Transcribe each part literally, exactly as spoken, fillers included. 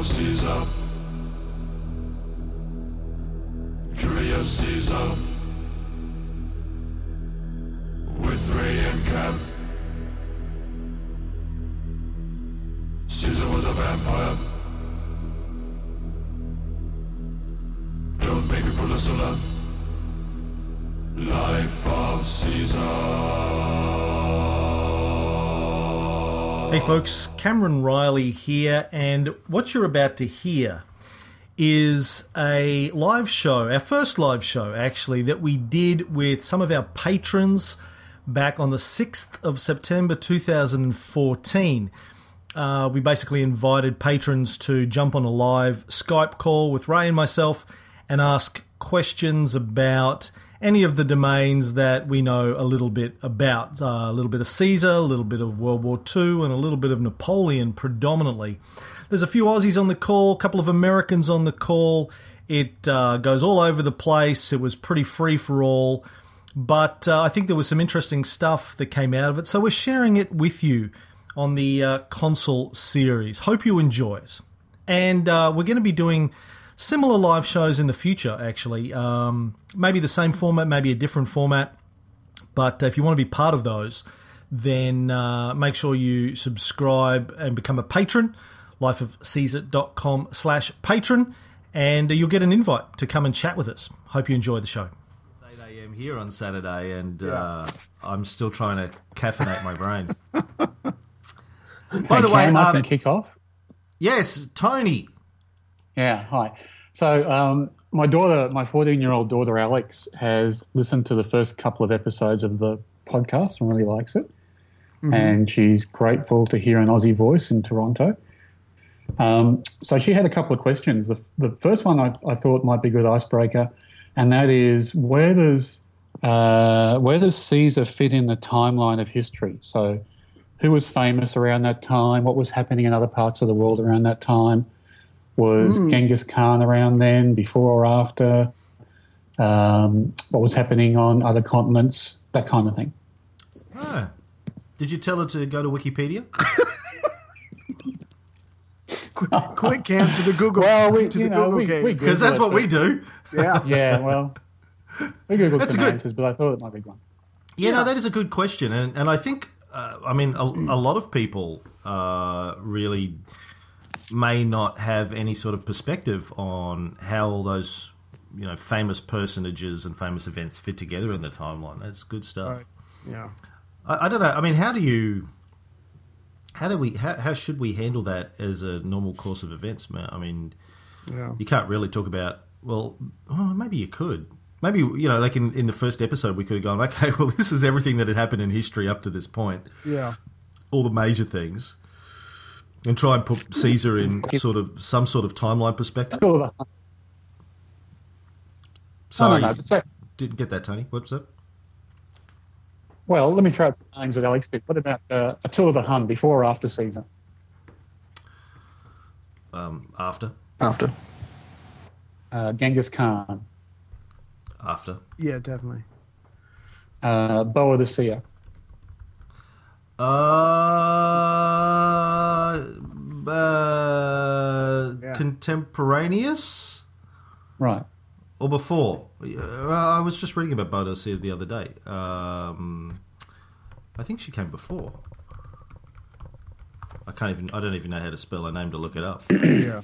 Caesar. Julius Caesar. With Ray and Cap. Caesar was a vampire. Don't make me pull a soda. Life of Caesar. Hey folks, Cameron Riley here, and what you're about to hear is a live show, our first live show actually, that we did with some of our patrons back on the sixth of September two thousand fourteen. Uh, we basically invited patrons to jump on a live Skype call with Ray and myself and ask questions about any of the domains that we know a little bit about. Uh, a little bit of Caesar, a little bit of World War Two, and a little bit of Napoleon predominantly. There's a few Aussies on the call, a couple of Americans on the call. It uh, goes all over the place. It was pretty free for all. But uh, I think there was some interesting stuff that came out of it. So we're sharing it with you on the uh, Console series. Hope you enjoy it. And uh, we're going to be doing similar live shows in the future, actually. Um, maybe the same format, maybe a different format. But if you want to be part of those, then uh, make sure you subscribe and become a patron. lifeofcaesar.com slash patron. And you'll get an invite to come and chat with us. Hope you enjoy the show. It's eight a.m. here on Saturday, and yeah. uh, I'm still trying to caffeinate my brain. By hey, the way, Cam, I um, can kick off. Yes, Tony. Yeah, hi. So um, my daughter, my fourteen-year-old daughter Alex, has listened to the first couple of episodes of the podcast and really likes it. Mm-hmm. And she's grateful to hear an Aussie voice in Toronto. Um, so she had a couple of questions. The, the first one I, I thought might be a good icebreaker, and that is, where does uh, where does Caesar fit in the timeline of history? So who was famous around that time? What was happening in other parts of the world around that time? Was mm. Genghis Khan around then, before or after? Um, what was happening on other continents? That kind of thing. Oh. Did you tell her to go to Wikipedia? quick, quick, Cam, to the Google. Well, we, to you the know, Google we, game. Because that's what we do. Yeah. Yeah, well, we Googled That's some a good answers, but I thought it might be one. Yeah, yeah. no, that is a good question. And, and I think, uh, I mean, a, a lot of people uh, really may not have any sort of perspective on how all those, you know, famous personages and famous events fit together in the timeline. That's good stuff. Right. Yeah. I, I don't know. I mean, how do you, how do we, how, how should we handle that as a normal course of events, man? I mean, yeah. you can't really talk about, well, oh, maybe you could. Maybe, you know, like in, in the first episode, we could have gone, okay, well, this is everything that had happened in history up to this point. Yeah. All the major things. And try and put Caesar in sort of some sort of timeline perspective. Sorry, no, no, no, so, didn't get that, Tony. What's that? Well, let me throw out some names that Alex did. What about uh, Attila the Hun, before or after Caesar? Um, after. After. Uh, Genghis Khan. After. Yeah, definitely. Uh, Boadicea. Uh, uh yeah. Contemporaneous? Right. Or before? Uh, I was just reading about Boadicea the other day. Um, I think she came before. I can't even. I don't even know how to spell her name to look it up. Yeah.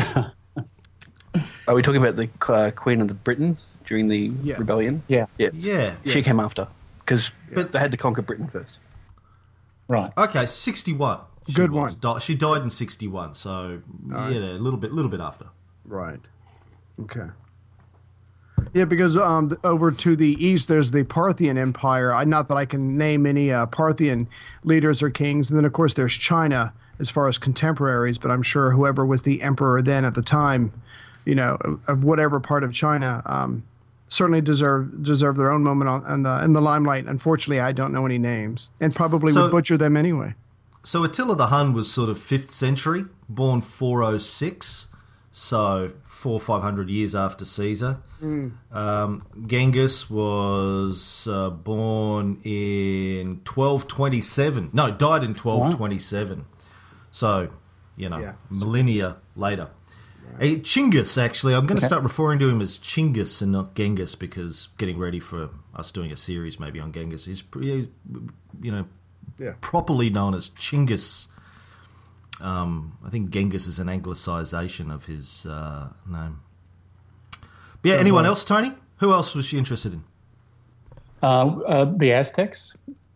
Are we talking about the uh, Queen of the Britons during the yeah. rebellion? Yeah. Yes. Yeah. She yeah. came after because Yeah. they had to conquer Britain first. Right. Okay, sixty-one. She Good was. one. Di- She died in sixty-one, so All yeah, right. a little bit, little bit after. Right. Okay. Yeah, because um, the, over to the east, there's the Parthian Empire. I, not that I can name any uh, Parthian leaders or kings. And then, of course, there's China as far as contemporaries. But I'm sure whoever was the emperor then at the time, you know, of, of whatever part of China, um, certainly deserve deserve their own moment on, on the in the limelight. Unfortunately, I don't know any names, and probably So- would butcher them anyway. So Attila the Hun was sort of fifth century, born four oh six, so four or five hundred years after Caesar. Mm. Um, Genghis was uh, born in twelve twenty-seven. No, died in twelve twenty-seven. So, you know, Yeah. millennia later. Hey, Chinggis, actually, I'm going to start referring to him as Chinggis and not Genghis because getting ready for us doing a series maybe on Genghis. He's, pretty, you know, Yeah. properly known as Chinggis. Um, I think Genghis is an anglicisation of his uh, name. But yeah, anyone else, Tony? Who else was she interested in? Uh, uh, the Aztecs.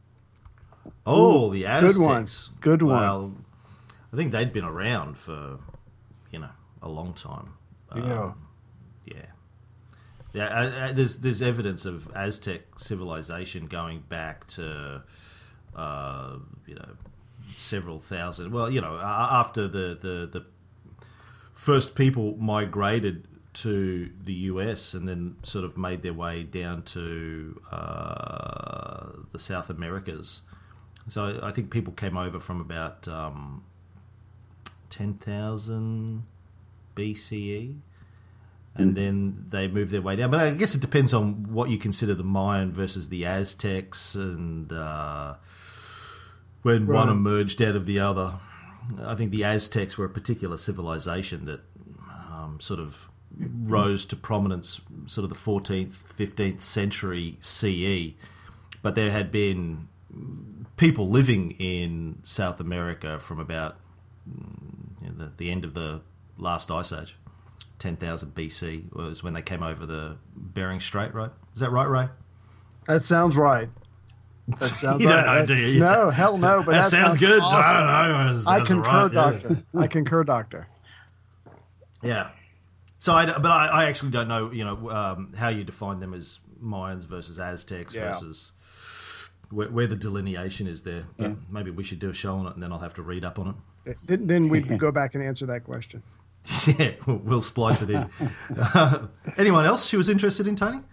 Oh, the Aztecs. Good one. Good one. Well, I think they'd been around for, you know, a long time. Yeah. Um, yeah. Yeah, uh, uh, there's there's evidence of Aztec civilization going back to, uh, you know, several thousand. Well, you know, after the, the, the first people migrated to the U S and then sort of made their way down to uh, the South Americas. So I think people came over from about um, ten thousand B C E, and mm. then they moved their way down. But I guess it depends on what you consider the Mayan versus the Aztecs, and uh, when right. one emerged out of the other. I think the Aztecs were a particular civilization that um, sort of rose to prominence sort of the fourteenth, fifteenth century C E, but there had been people living in South America from about you know, the, the end of the last ice age. ten thousand B C was when they came over the Bering Strait, right? Is that right, Ray? That sounds right. That sounds you right. don't know, do you? No, hell no. But that, that sounds, sounds good. awesome. I don't know. That's, I that's concur, right, doctor. Yeah. I concur, doctor. Yeah. So, I, but I, I actually don't know, you know, um, how you define them as Mayans versus Aztecs yeah. versus where, where the delineation is there. But yeah. maybe we should do a show on it, and then I'll have to read up on it. Then, then we can go back and answer that question. Yeah, we'll, we'll splice it in. uh, anyone else she was interested in, Tony?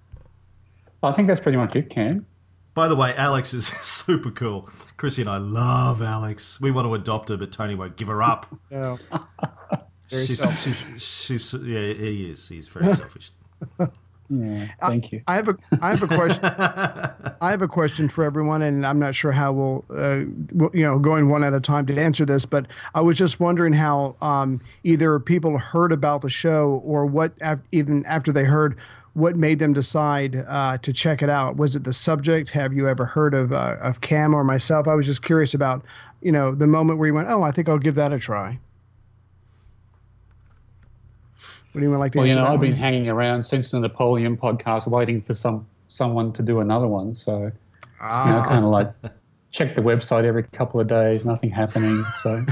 I think that's pretty much it, Cam. By the way, Alex is super cool. Chrissy and I love Alex. We want to adopt her, but Tony won't give her up. Oh. Very she's, selfish. she's, she's, yeah, he is. He's very selfish. Yeah, thank I, you. I have a, I have a question. I have a question for everyone, and I'm not sure how we'll, uh, you know, going one at a time to answer this. But I was just wondering how um, either people heard about the show or what, even after they heard, what made them decide uh, to check it out. Was it the subject? Have you ever heard of uh, of Cam or myself? I was just curious about, you know, the moment where you went, oh, I think I'll give that a try. Would anyone like to well, you answer know, that I've one? been hanging around since the Napoleon podcast, waiting for some someone to do another one. So, Ah. you know, kind of like check the website every couple of days, nothing happening. So,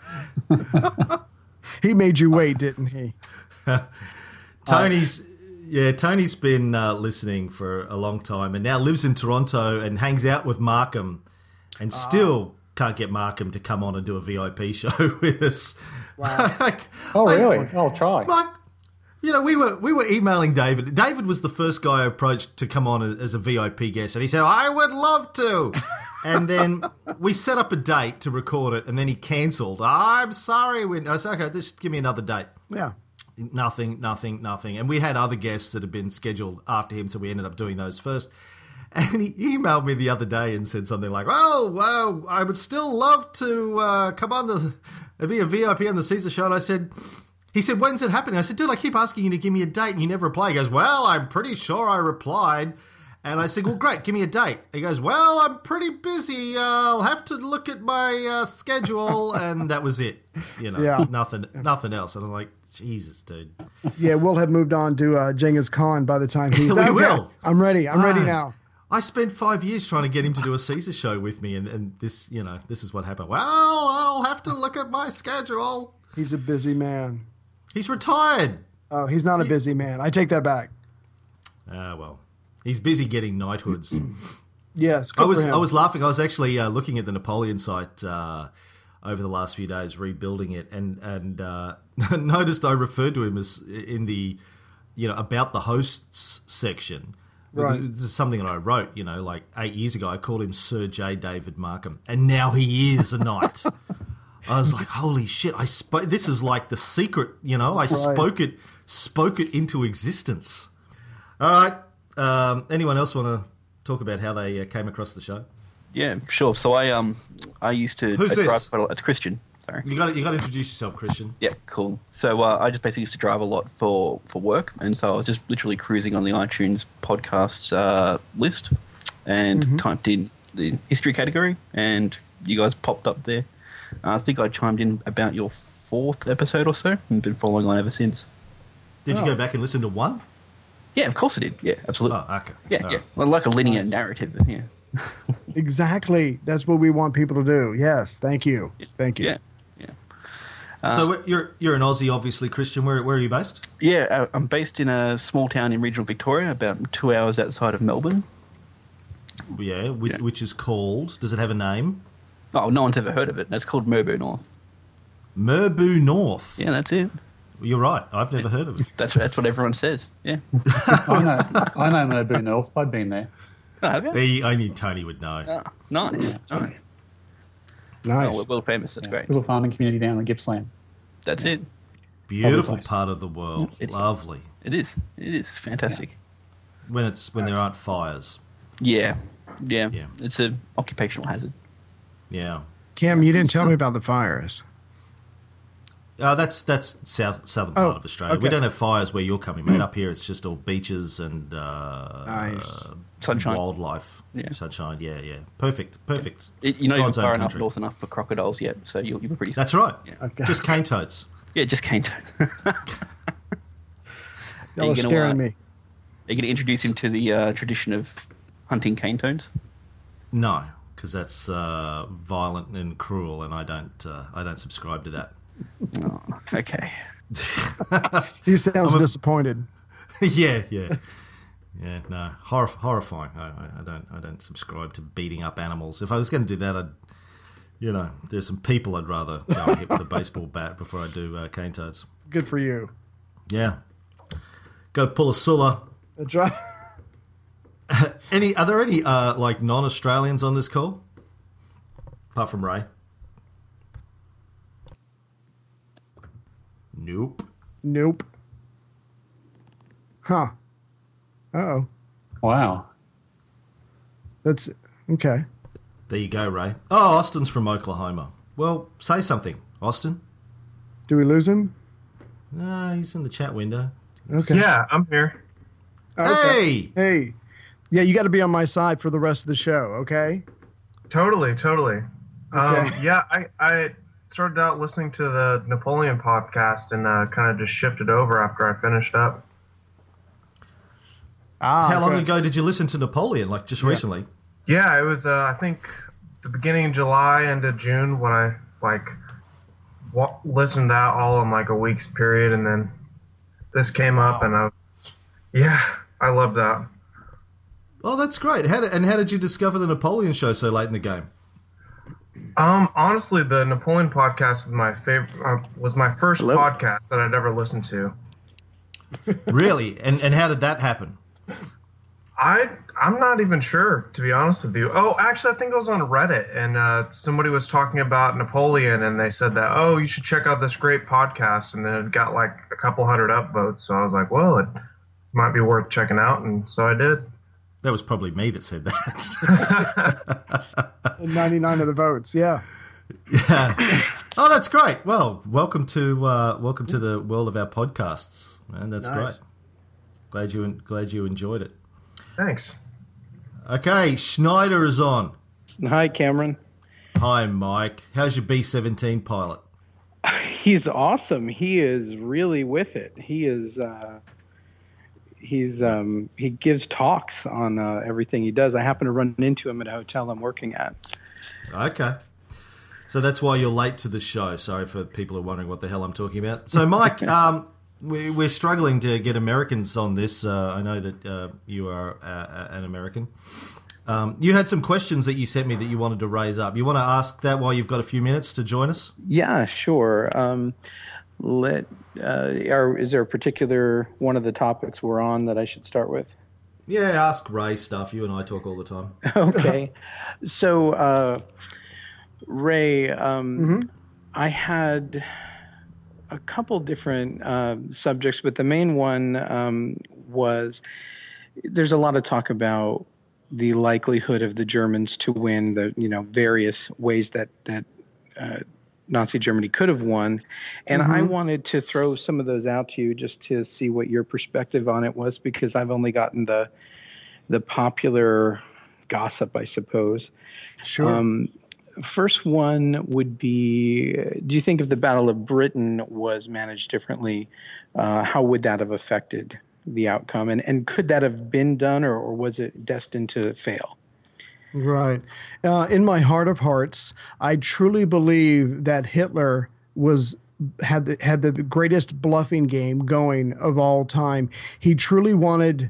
He made you wait, didn't he? Tony's yeah, Tony's been uh, listening for a long time and now lives in Toronto and hangs out with Markham, and still can't get Markham to come on and do a V I P show with us. Wow. like, oh like, really? I'll try. Like, you know, we were we were emailing David. David was the first guy I approached to come on as a V I P guest, and he said, "I would love to." And then we set up a date to record it, and then he cancelled. I'm sorry. We, I said, okay, just give me another date. Yeah. Nothing, nothing, nothing. And we had other guests that had been scheduled after him, so we ended up doing those first. And he emailed me the other day and said something like, "Oh, well, I would still love to uh, come on the be a V I P on the Caesar show." And I said, he said, "When's it happening?" I said, "Dude, I keep asking you to give me a date and you never reply." He goes, "Well, I'm pretty sure I replied." And I said, "Well, great, give me a date." He goes, "Well, I'm pretty busy. Uh, I'll have to look at my uh, schedule." And that was it. You know, Yeah. nothing, nothing else. And I'm like, Jesus, dude. Yeah, we'll have moved on to uh, Genghis Khan by the time he's We okay, will. I'm ready. I'm ready Ah. now. I spent five years trying to get him to do a Caesar show with me, and, and this, you know, this is what happened. Well, I'll have to look at my schedule. He's a busy man. He's retired. Oh, he's not a busy man. I take that back. Ah, well, he's busy getting knighthoods. Yes, good I was for him. I was laughing. I was actually uh, looking at the Napoleon site uh, over the last few days, rebuilding it, and and uh, noticed I referred to him as in the, you know, about the hosts section. Right. This is something that I wrote, you know, like eight years ago. I called him Sir J. David Markham, and now he is a knight. I was like, holy shit! I spoke. This is like the secret, you know. I Right. spoke it, spoke it into existence. All right. Um, anyone else want to talk about how they uh, came across the show? Yeah, sure. So I um I used to Who's I drive this? quite a lot. It's Christian. Sorry. You got you got to introduce yourself, Christian. Yeah, cool. So uh, I just basically used to drive a lot for, for work, and so I was just literally cruising on the iTunes podcast uh, list and Mm-hmm. typed in the history category, and you guys popped up there. I think I chimed in about your fourth episode or so, and been following on ever since. Did you Oh. go back and listen to one? Yeah, of course I did. Yeah, absolutely. Oh, okay. yeah, All yeah. right. Well, like a linear Nice. narrative. Yeah. Exactly. That's what we want people to do. Yes. Thank you. Thank you. Yeah. Yeah. so you're you're an Aussie, obviously, Christian. Where where are you based? Yeah, uh, I'm based in a small town in regional Victoria, about two hours outside of Melbourne. Yeah, which, Yeah. which is called. Does it have a name? Oh, no one's ever heard of it. That's called Merbu North. Merbau North. Yeah, that's it. You're right. I've never heard of it. That's that's what everyone says. Yeah. I know, I know Merbu North. I've been there. Oh, have you? He, I knew Tony would know. Oh, nice. nice. Oh, Nice. we're world famous. That's Yeah, great. little farming community down in Gippsland. That's it. Beautiful place. part of the world. It is. Lovely. It is. It is fantastic. When it's when there aren't fires. Yeah. Yeah. Yeah. It's a occupational hazard. Yeah. Cam, you didn't tell me about the fires. Uh, that's that's south southern part Oh, of Australia. We okay. don't have fires where you're coming, mate. Up here, it's just all beaches and uh, Nice. uh, Sunshine. wildlife, Yeah. sunshine. Yeah, yeah, perfect, perfect. It, you're not even God's own far enough country. north enough for crocodiles yet, so you'll, you'll be pretty. That's right. Yeah. Okay. Just cane toads. Yeah, just cane toad. Are Y'all you are gonna, scaring uh, me. Are you going to introduce him to the uh, tradition of hunting cane toads? No, because that's uh, violent and cruel, and I don't uh, I don't subscribe to that. Oh, okay. He sounds I'm a- disappointed. yeah, yeah, yeah. No, Horror, horrifying. I, I, I don't I don't subscribe to beating up animals. If I was going to do that, I'd you know there's some people I'd rather go and hit with a baseball bat before I do uh, cane toads. Good for you. Yeah, got to pull a Sulla. That's right. Any are there any uh, like non-Australians on this call? Apart from Ray. Nope. Nope. Huh. Uh-oh. Wow. That's okay. There you go, Ray. Oh, Austin's from Oklahoma. Well, say something, Austin. Do we lose him? No, he's in the chat window. Okay. Yeah, I'm here. Okay. Hey! Hey. Yeah, you got to be on my side for the rest of the show, okay? Totally, totally. Um, Okay. yeah, I, I started out listening to the Napoleon podcast and uh, kind of just shifted over after I finished up. Ah, How long okay. ago did you listen to Napoleon? Like just recently? Yeah, it was, uh, I think, the beginning of July, end of June when I, like, wa- listened to that all in, like, a week's period, and then this came up, and I was, yeah, I love that. Oh, that's great. How did, and how did you discover the Napoleon show so late in the game? Um, honestly, the Napoleon podcast was my favorite, uh, was my first Hello? podcast that I'd ever listened to. Really? And and how did that happen? I I'm not even sure, to be honest with you. Oh, actually, I think it was on Reddit, and uh, somebody was talking about Napoleon, and they said that, oh, you should check out this great podcast, and then it got like a couple hundred upvotes. So I was like, well, it might be worth checking out, and so I did. That was probably me that said that. ninety-nine of the votes, yeah. Yeah. Oh, that's great. Well, welcome to uh, welcome to the world of our podcasts, man. That's Nice. great. Glad you glad you enjoyed it. Thanks. Okay, Schneider is on. Hi, Cameron. Hi, Mike. How's your B seventeen pilot? He's awesome. He is really with it. He is. Uh, he's. Um, he gives talks on uh, everything he does. I happen to run into him at a hotel I'm working at. Okay. So that's why you're late to the show. Sorry for people who are wondering what the hell I'm talking about. So, Mike, um, we, we're struggling to get Americans on this. Uh, I know that uh, you are uh, an American. Um, you had some questions that you sent me that you wanted to raise up. You want to ask that while you've got a few minutes to join us? Yeah, sure. Um, let. Uh, are, is there a particular one of the topics we're on that I should start with? Yeah, ask Ray stuff. You and I talk all the time. Okay. So, uh, Ray, um, Mm-hmm. I had a couple different uh, subjects, but the main one um, was there's a lot of talk about the likelihood of the Germans to win, the you know various ways that that uh, Nazi Germany could have won. And Mm-hmm. I wanted to throw some of those out to you just to see what your perspective on it was, because I've only gotten the the popular gossip, I suppose. Sure. Um, first one would be, do you think if the Battle of Britain was managed differently, uh, how would that have affected the outcome? And, and could that have been done, or, or was it destined to fail? Right. Uh, in my heart of hearts, I truly believe that Hitler was had the, had the greatest bluffing game going of all time. He truly wanted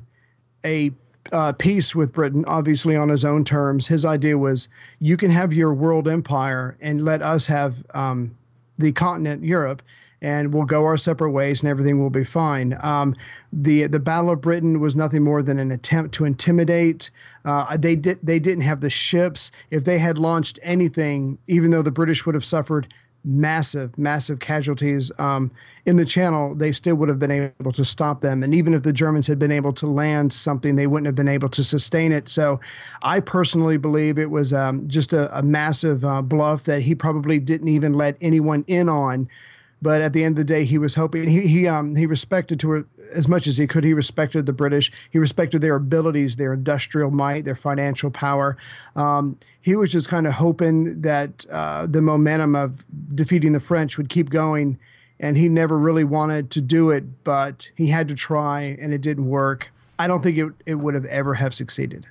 a uh, peace with Britain, obviously on his own terms. His idea was, you can have your world empire and let us have um, the continent Europe, and we'll go our separate ways and everything will be fine. Um, the the Battle of Britain was nothing more than an attempt to intimidate. Uh, they did they didn't have the ships. If they had launched anything, even though the British would have suffered massive, massive casualties um, in the Channel, they still would have been able to stop them. And even if the Germans had been able to land something, they wouldn't have been able to sustain it. So I personally believe it was um, just a, a massive uh, bluff that he probably didn't even let anyone in on. But at the end of the day, he was hoping he he um he respected to as much as he could. He respected the British. He respected their abilities, their industrial might, their financial power. Um, he was just kind of hoping that uh, the momentum of defeating the French would keep going, and he never really wanted to do it, but he had to try, and it didn't work. I don't think it it would have ever have succeeded.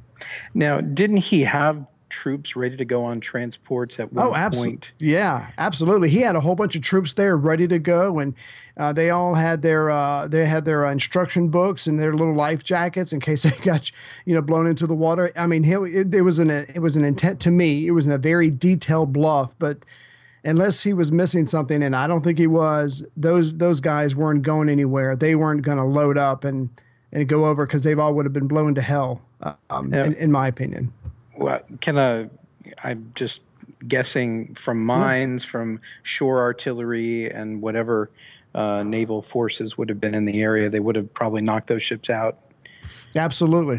Now, didn't he have troops ready to go on transports at one oh, abso- point? Yeah, absolutely. He had a whole bunch of troops there ready to go, and uh, they all had their uh, they had their uh, instruction books and their little life jackets in case they got you know blown into the water. I mean, he, it, it was an it was an intent to me. It was a very detailed bluff, but unless he was missing something, and I don't think he was, those those guys weren't going anywhere. They weren't going to load up and and go over because they've all would have been blown to hell, um, Yeah. in, in my opinion. Well, can I, I'm just guessing from mines, from shore artillery, and whatever uh, naval forces would have been in the area, they would have probably knocked those ships out. Absolutely.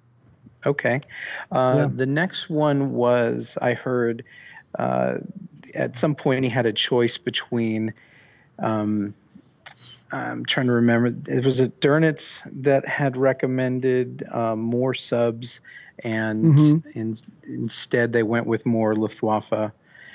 Okay. Uh, Yeah. The next one was, I heard uh, at some point he had a choice between, um, I'm trying to remember, it was it Dönitz that had recommended uh, more subs, and Mhm. in, instead they went with more Luftwaffe.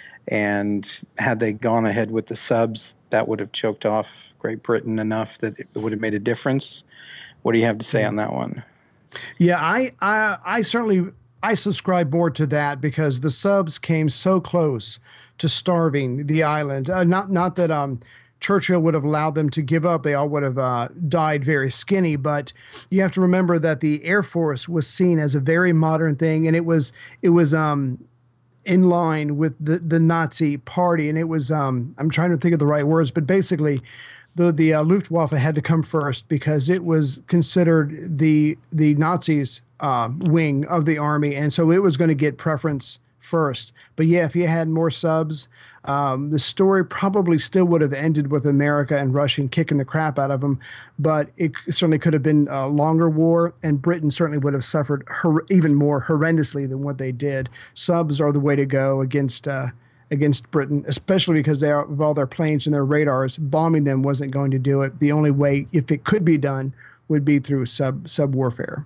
And had they gone ahead with the subs, that would have choked off Great Britain enough that it would have made a difference. What do you have to say on that one? Yeah, I, I, I certainly I subscribe more to that because the subs came so close to starving the island. Uh, not not that um, Churchill would have allowed them to give up; they all would have uh, died very skinny. But you have to remember that the Air Force was seen as a very modern thing, and it was it was um, in line with the the Nazi Party, and it was um, I'm trying to think of the right words, but basically. The the uh, Luftwaffe had to come first because it was considered the the Nazis' uh, wing of the army, and so it was going to get preference first. But yeah, if you had more subs, um, the story probably still would have ended with America and Russia kicking the crap out of them. But it certainly could have been a longer war, and Britain certainly would have suffered hor- even more horrendously than what they did. Subs are the way to go against. Uh, against Britain, especially because they are, of all their planes and their radars, bombing them wasn't going to do it. The only way, if it could be done, would be through sub sub warfare.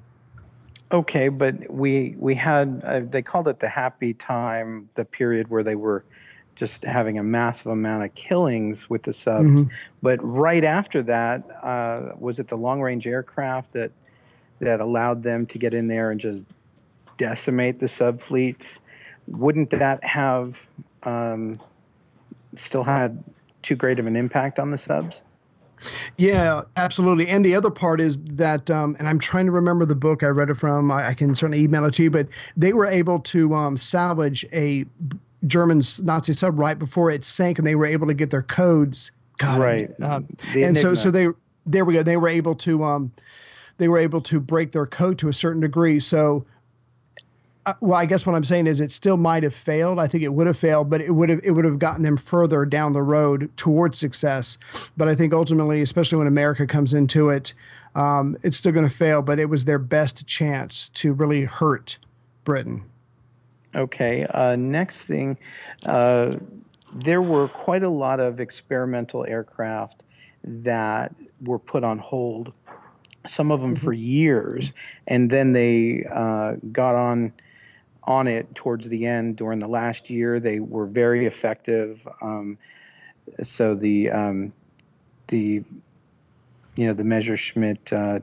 Okay, but we we had uh, they called it the happy time, the period where they were just having a massive amount of killings with the subs. Mhm. But right after that, uh, was it the long range aircraft that that allowed them to get in there and just decimate the sub fleets? Wouldn't that have um, still had too great of an impact on the subs? Yeah, absolutely. And the other part is that, um, and I'm trying to remember the book I read it from. I, I can certainly email it to you, but they were able to um, salvage a German Nazi sub right before it sank, and they were able to get their codes. God, Right. Um, The and so, Enigma. so they there we go. They were able to um, they were able to break their code to a certain degree. So. Uh, well, I guess what I'm saying is it still might have failed. I think it would have failed, but it would have it would have gotten them further down the road towards success. But I think ultimately, especially when America comes into it, um, it's still going to fail. But it was their best chance to really hurt Britain. Okay. Uh, next thing, uh, there were quite a lot of experimental aircraft that were put on hold, some of them mm-hmm. for years, and then they uh, got on on it towards the end. During the last year, they were very effective. Um, so the um, the you know the Messerschmitt uh,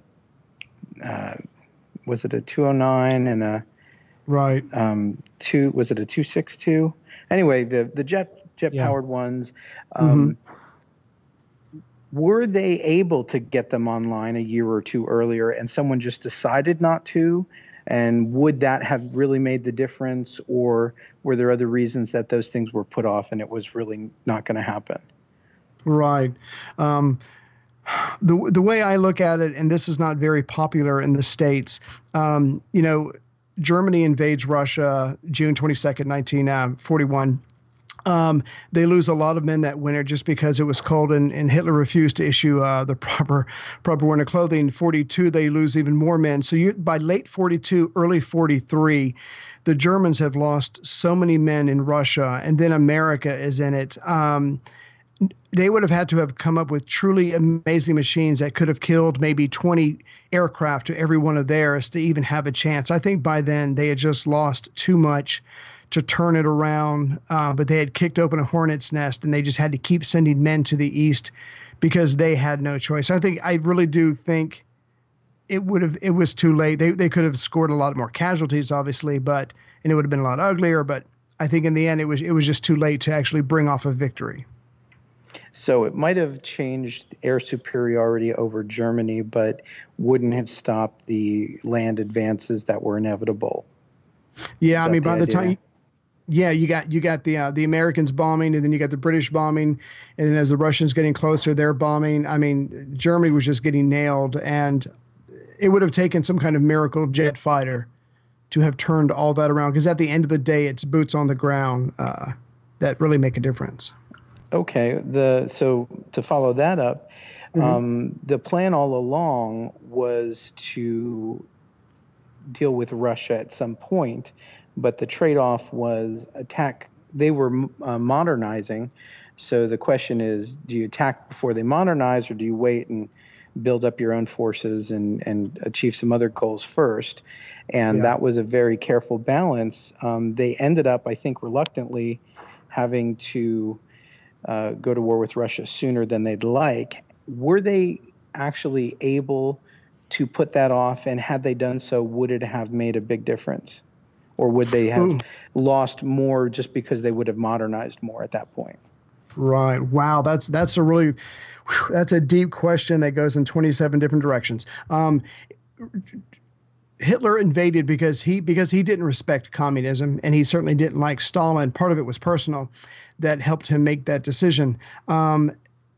uh, was it a two oh nine and a right um, two was it a two sixty-two? Anyway, the the jet jet powered yeah. ones. Um, mm-hmm. Were they able to get them online a year or two earlier, and someone just decided not to? And would that have really made the difference, or were there other reasons that those things were put off and it was really not going to happen? Right. Um, the the way I look at it, and this is not very popular in the States, um, you know, Germany invades Russia June twenty-second, nineteen forty-one. Um, they lose a lot of men that winter just because it was cold, and, and Hitler refused to issue uh, the proper proper winter clothing. forty-two, they lose even more men. So you, by late forty-two, early forty-three, the Germans have lost so many men in Russia, and then America is in it. Um, they would have had to have come up with truly amazing machines that could have killed maybe twenty aircraft to every one of theirs to even have a chance. I think by then they had just lost too much to turn it around, uh, but they had kicked open a hornet's nest, and they just had to keep sending men to the east because they had no choice. I think I really do think it would have it was too late. They they could have scored a lot more casualties, obviously, but and it would have been a lot uglier. But I think in the end, it was it was just too late to actually bring off a victory. So it might have changed air superiority over Germany, but wouldn't have stopped the land advances that were inevitable. Yeah, I mean, by the time. Yeah, you got you got the uh, the Americans bombing, and then you got the British bombing, and then as the Russians getting closer, they're bombing. I mean, Germany was just getting nailed, and it would have taken some kind of miracle jet fighter to have turned all that around. Because at the end of the day, it's boots on the ground uh, that really make a difference. Okay, the so to follow that up, mm-hmm. um, the plan all along was to deal with Russia at some point. But the trade-off was attack. They were uh, modernizing. So the question is, do you attack before they modernize, or do you wait and build up your own forces and, and achieve some other goals first? And yeah. that was a very careful balance. Um, they ended up, I think, reluctantly having to uh, go to war with Russia sooner than they'd like. Were they actually able to put that off? And had they done so, would it have made a big difference? Or would they have Ooh. lost more just because they would have modernized more at that point? Right. Wow. That's that's a really whew, that's a deep question that goes in twenty-seven different directions. Um, Hitler invaded because he because he didn't respect communism, and he certainly didn't like Stalin. Part of it was personal that helped him make that decision. Um,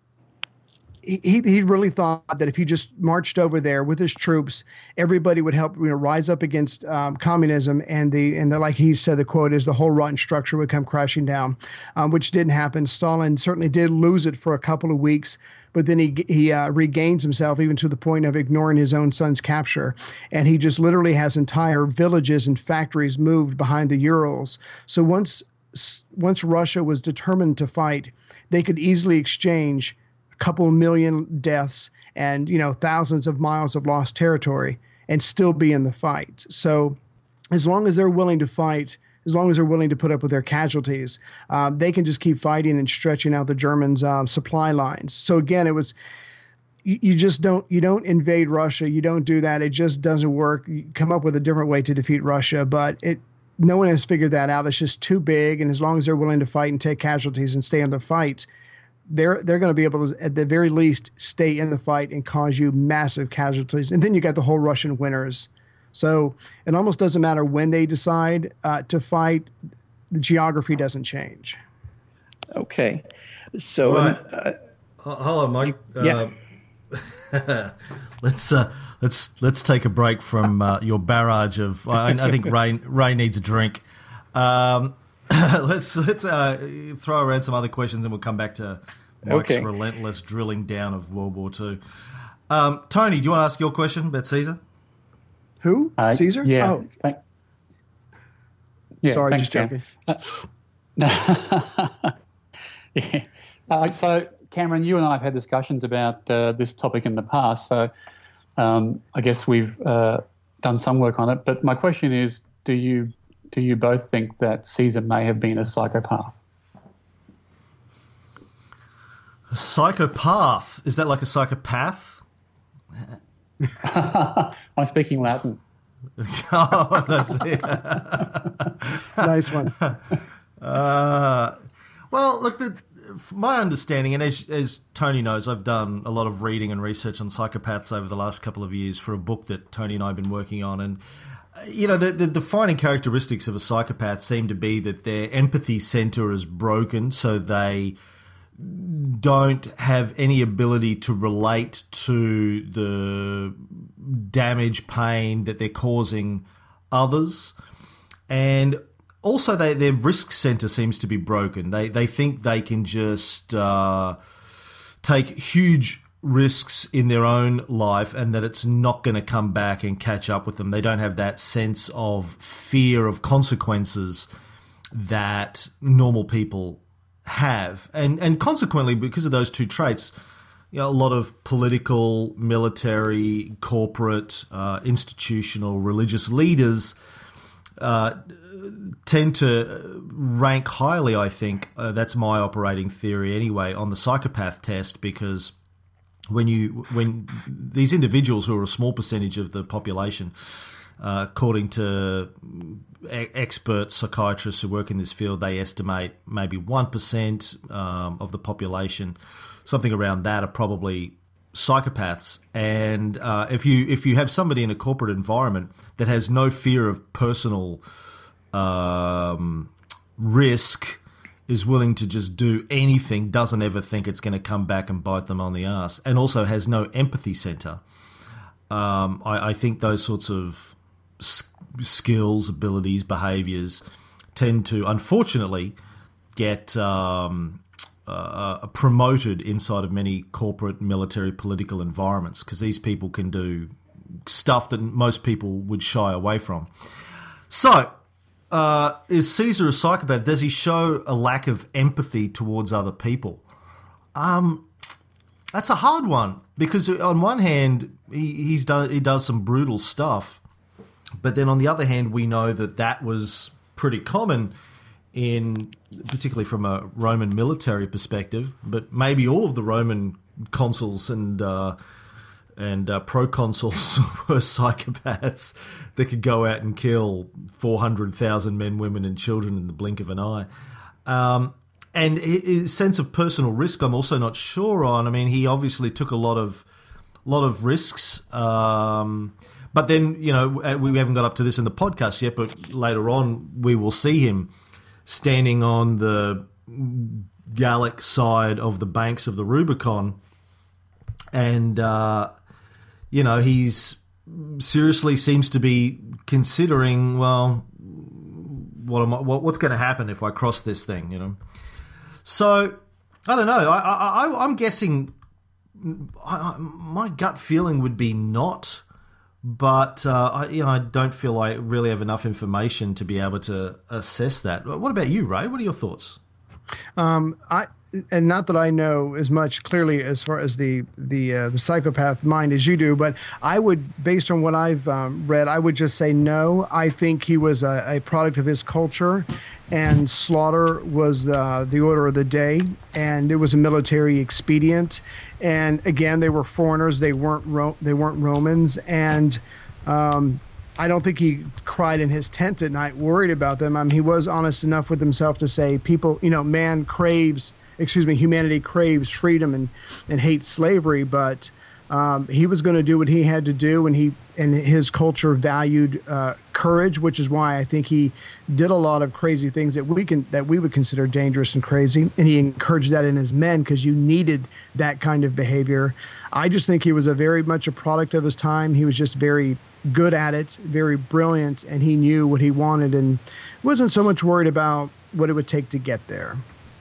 He he really thought that if he just marched over there with his troops, everybody would help you know rise up against um, communism, and the and the, like he said, the quote is the whole rotten structure would come crashing down, um, which didn't happen. Stalin certainly did lose it for a couple of weeks, but then he he uh, regains himself even to the point of ignoring his own son's capture, and he just literally has entire villages and factories moved behind the Urals. So once once Russia was determined to fight, they could easily exchange couple million deaths and, you know, thousands of miles of lost territory and still be in the fight. So as long as they're willing to fight, as long as they're willing to put up with their casualties, um, they can just keep fighting and stretching out the Germans' um, supply lines. So again, it was, you, you just don't, you don't invade Russia. You don't do that. It just doesn't work. You come up with a different way to defeat Russia, but it, no one has figured that out. It's just too big. And as long as they're willing to fight and take casualties and stay in the fight, they're they're going to be able to, at the very least, stay in the fight and cause you massive casualties. And then you got the whole Russian winters. So it almost doesn't matter when they decide uh, to fight. The geography doesn't change. Okay. So right. uh, hold on, Mike. Yeah. Uh, let's uh, let's let's take a break from uh, your barrage of. I, I think Ray Ray needs a drink. Um, let's let's uh, throw around some other questions, and we'll come back to Mike's okay. relentless drilling down of World War Two. Um, Tony, do you want to ask your question about Caesar? Who? Uh, Caesar? Yeah. Oh. Thank, yeah Sorry, thanks, just joking. Uh, Yeah. Uh, so, Cameron, you and I have had discussions about uh, this topic in the past, so um, I guess we've uh, done some work on it. But my question is, do you do you both think that Caesar may have been a psychopath? A psychopath? Is that like a psychopath? I'm speaking Latin. Oh, that's it. Nice one. Uh, well, look, the, my understanding, and as, as Tony knows, I've done a lot of reading and research on psychopaths over the last couple of years for a book that Tony and I have been working on. And, you know, the, the defining characteristics of a psychopath seem to be that their empathy center is broken, so they don't have any ability to relate to the damage, pain that they're causing others. And also, they, their risk center seems to be broken. They they think they can just uh, take huge risks in their own life and that it's not going to come back and catch up with them. They don't have that sense of fear of consequences that normal people have. And, and consequently, because of those two traits, you know, a lot of political, military, corporate, uh, institutional, religious leaders uh, tend to rank highly, I think, uh, that's my operating theory anyway, on the psychopath test, because when you when these individuals who are a small percentage of the population, uh, according to e- expert psychiatrists who work in this field, they estimate maybe one percent um, of the population, something around that, are probably psychopaths. And uh, if you if you have somebody in a corporate environment that has no fear of personal um, risk, is willing to just do anything, doesn't ever think it's going to come back and bite them on the ass, and also has no empathy center, um, I, I think those sorts of s- skills, abilities, behaviors tend to, unfortunately, get um, uh, promoted inside of many corporate, military, political environments, because these people can do stuff that most people would shy away from. So, uh, is Caesar a psychopath? Does he show a lack of empathy towards other people? Um, that's a hard one, because on one hand, he he's done he does some brutal stuff, but then on the other hand, we know that that was pretty common in, particularly from a Roman military perspective, but maybe all of the Roman consuls and uh, and uh, proconsuls were psychopaths that could go out and kill four hundred thousand men, women, and children in the blink of an eye. Um, and his sense of personal risk, I'm also not sure on. I mean, he obviously took a lot of lot of risks. Um, but then, you know, we haven't got up to this in the podcast yet, but later on we will see him standing on the Gallic side of the banks of the Rubicon, and uh, you know, he's seriously seems to be considering, well, what am I, what, what's going to happen if I cross this thing, you know? So I don't know. I, I, I'm guessing. I, I, my gut feeling would be not, but uh, I, you know, I don't feel I really have enough information to be able to assess that. What about you, Ray? What are your thoughts? Um, I and not that I know as much clearly as far as the the uh, the psychopath mind as you do, but I would, based on what I've um, read, I would just say no. I think he was a, a product of his culture, and slaughter was uh, the order of the day, and it was a military expedient. And again, they were foreigners; they weren't Ro- they weren't Romans, and um, I don't think he cried in his tent at night worried about them. I mean, he was honest enough with himself to say, people, you know, man craves, excuse me, humanity craves freedom and, and hates slavery, but um, he was going to do what he had to do, and he and his culture valued uh, courage, which is why I think he did a lot of crazy things that we can that we would consider dangerous and crazy, and he encouraged that in his men because you needed that kind of behavior. I just think he was a very much a product of his time. He was just very good at it, very brilliant, and he knew what he wanted and wasn't so much worried about what it would take to get there.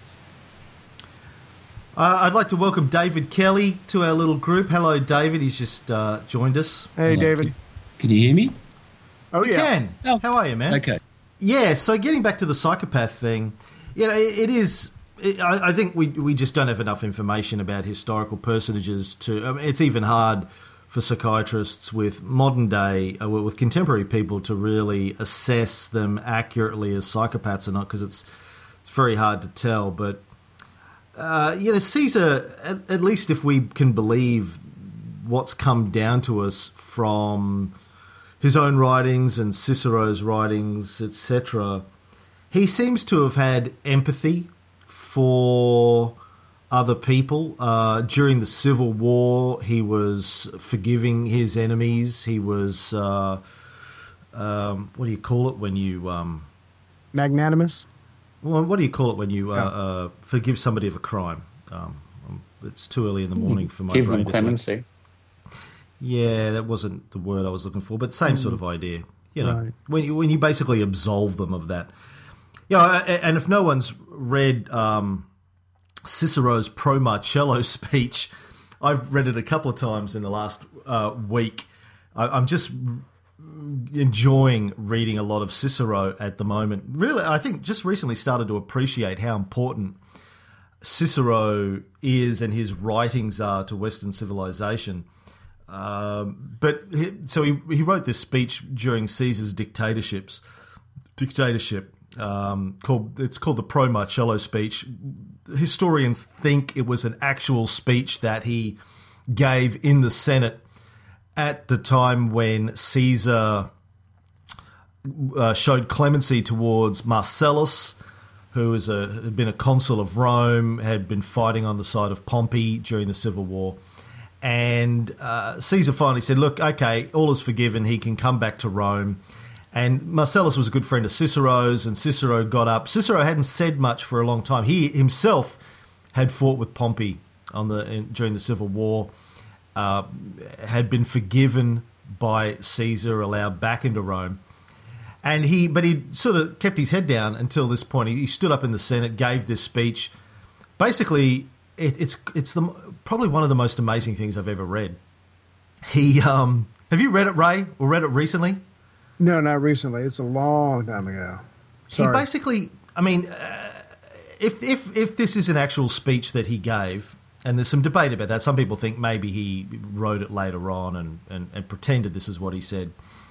Uh, I'd like to welcome David Kelly to our little group. Hello, David. He's just uh, joined us. Hey, David. Can you hear me? Oh, you yeah. can. Oh. How are you, man? Okay. Yeah, so getting back to the psychopath thing, you know, it, it is I, I think we we just don't have enough information about historical personages to. I mean, it's even hard for psychiatrists with modern day, uh, with contemporary people, to really assess them accurately as psychopaths or not, because it's it's very hard to tell. But uh, you know, Caesar, at, at least if we can believe what's come down to us from his own writings and Cicero's writings, et cetera, he seems to have had empathy for other people. Uh, during the Civil War, he was forgiving his enemies. He was, uh, um, what do you call it when you... Um, Magnanimous? Well, what do you call it when you uh, Yeah. uh, forgive somebody of a crime? Um, it's too early in the morning for my Give brain them to clemency. think. Yeah, that wasn't the word I was looking for, but same sort of idea. You know, Right. when you when you basically absolve them of that. You know, a- and if no one's read um, Cicero's Pro Marcello speech, I've read it a couple of times in the last uh, week. I, I'm just enjoying reading a lot of Cicero at the moment. Really, I think just recently started to appreciate how important Cicero is and his writings are to Western civilization. Um, but he, so he he wrote this speech during Caesar's dictatorships, dictatorship. Um, called it's called the Pro Marcello speech. Historians think it was an actual speech that he gave in the Senate at the time when Caesar uh, showed clemency towards Marcellus, who was a, had been a consul of Rome, had been fighting on the side of Pompey during the Civil War. And uh, Caesar finally said, look, okay, all is forgiven. He can come back to Rome. And Marcellus was a good friend of Cicero's, and Cicero got up. Cicero hadn't said much for a long time. He himself had fought with Pompey on the in, during the Civil War, uh, had been forgiven by Caesar, allowed back into Rome. And he, but he sort of kept his head down until this point. He, he stood up in the Senate, gave this speech. Basically, it, it's it's the probably one of the most amazing things I've ever read. He, um, have you read it, Ray, or read it recently? No, not recently. It's a long time ago. Sorry. He basically, I mean, uh, if if if this is an actual speech that he gave, and there's some debate about that. Some people think maybe he wrote it later on and, and, and pretended this is what he said.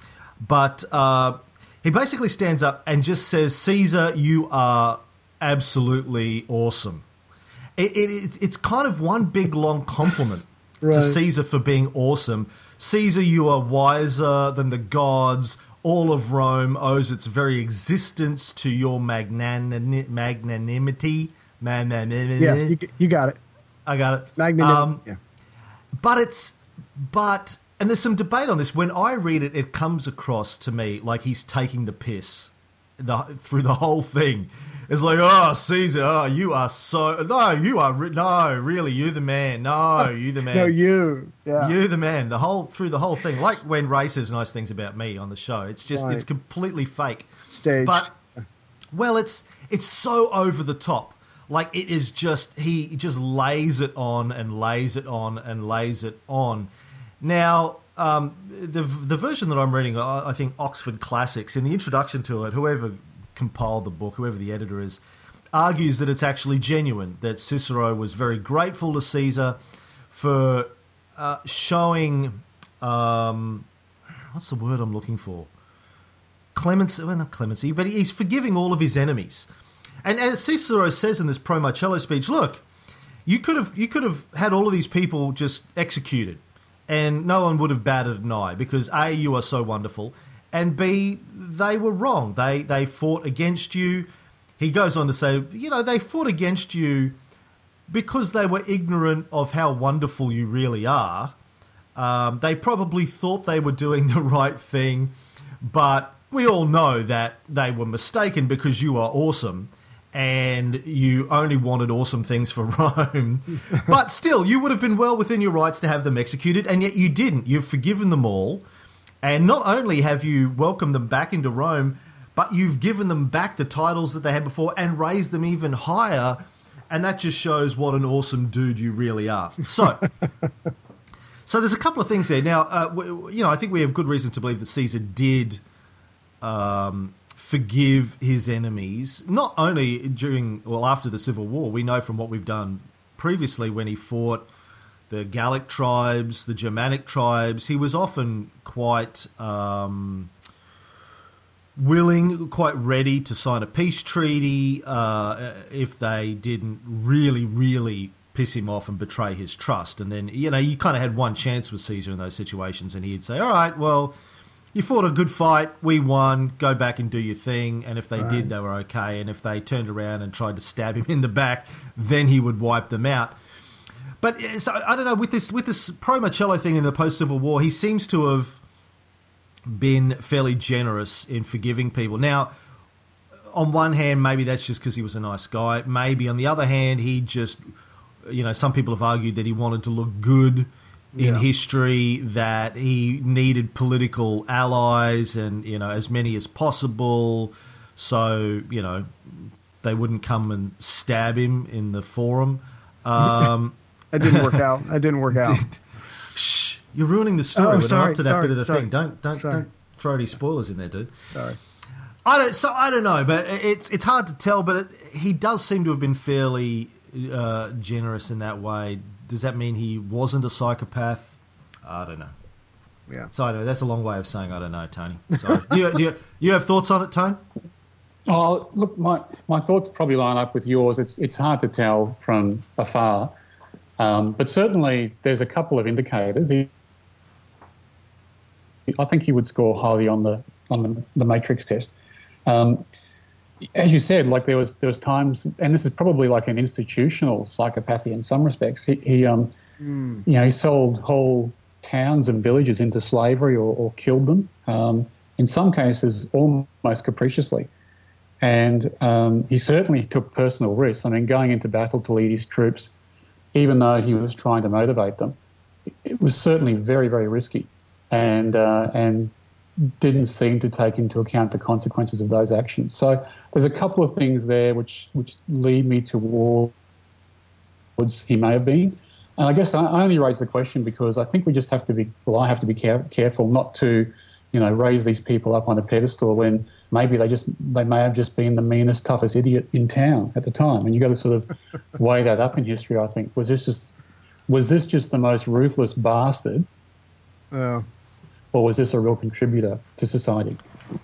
But uh, he basically stands up and just says, Caesar, you are absolutely awesome. It, it, it's kind of one big, long compliment Right. to Caesar for being awesome. Caesar, you are wiser than the gods. All of Rome owes its very existence to your magnanim- magnanimity. Magnanimity. Yeah, you, you got it. I got it. Magnanimity. Um, yeah. But it's, but, and there's some debate on this. When I read it, it comes across to me like he's taking the piss the, through the whole thing. It's like, oh, Caesar, oh, you are so, no, you are, re- no, really, you the man. No, you the man. No, you. Yeah. You the man. The whole, through the whole thing. Like when Ray says nice things about me on the show. It's just, Right. it's completely fake. Staged. But, well, it's, it's so over the top. Like, it is just, he just lays it on and lays it on and lays it on. Now, um, the the version that I'm reading, I, I think Oxford Classics, in the introduction to it, whoever compiled the book, whoever the editor is, argues that it's actually genuine, that Cicero was very grateful to Caesar for uh, showing, um, what's the word I'm looking for? Clemency, well, not clemency, but he's forgiving all of his enemies. And as Cicero says in this Pro Marcello speech, look, you could have you could have had all of these people just executed, and no one would have batted an eye because A, you are so wonderful, and B, they were wrong. They they fought against you. He goes on to say, you know, they fought against you because they were ignorant of how wonderful you really are. Um, they probably thought they were doing the right thing, but we all know that they were mistaken because you are awesome. And you only wanted awesome things for Rome. But still, you would have been well within your rights to have them executed, and yet you didn't. You've forgiven them all. And not only have you welcomed them back into Rome, but you've given them back the titles that they had before and raised them even higher. And that just shows what an awesome dude you really are. So, so there's a couple of things there. Now, uh, w- you know, I think we have good reason to believe that Caesar did... Um, forgive his enemies, not only during, well, after the Civil War. We know from what we've done previously when he fought the Gallic tribes, the Germanic tribes, he was often quite um, willing, quite ready to sign a peace treaty uh, if they didn't really, really piss him off and betray his trust. And then, you know, you kind of had one chance with Caesar in those situations, and he'd say, all right, well, you fought a good fight, we won, go back and do your thing. And if they right. did, they were okay. And if they turned around and tried to stab him in the back, then he would wipe them out. But so, I don't know, with this with this Pro Marcello thing in the post-Civil War, he seems to have been fairly generous in forgiving people. Now, on one hand, maybe that's just because he was a nice guy. Maybe on the other hand, he just, you know, some people have argued that he wanted to look good in yeah. history, that he needed political allies and, you know, as many as possible, so, you know, they wouldn't come and stab him in the forum. Um, That didn't work out. That didn't work out. Shh, you're ruining the story. Oh, We're sorry, not up to that sorry, bit of the sorry, thing. Don't don't sorry. don't throw any spoilers in there, dude. Sorry. I don't. So I don't know, but it's it's hard to tell. But it, he does seem to have been fairly uh, generous in that way. Does that mean he wasn't a psychopath? I don't know. Yeah. So I don't know. That's a long way of saying I don't know, Tony. Sorry. do, you, do you you have thoughts on it, Tone? Oh, look, my my thoughts probably line up with yours. It's it's hard to tell from afar. Um, but certainly there's a couple of indicators. He, I think he would score highly on the on the, the matrix test. Um, as you said, like there was there was times, and this is probably like an institutional psychopathy in some respects. He, he um, mm. you know, he sold whole towns and villages into slavery or, or killed them. Um, in some cases, almost capriciously. And um, he certainly took personal risks. I mean, going into battle to lead his troops, even though he was trying to motivate them, it was certainly very, very risky, and uh, and didn't seem to take into account the consequences of those actions. So there's a couple of things there which which lead me towards he may have been. And I guess I only raise the question because I think we just have to be, well, I have to be care- careful not to, you know, raise these people up on a pedestal when maybe they just they may have just been the meanest, toughest idiot in town at the time. And you've got to sort of weigh that up in history, I think. Was this just was this just the most ruthless bastard? Yeah. Or was this a real contributor to society?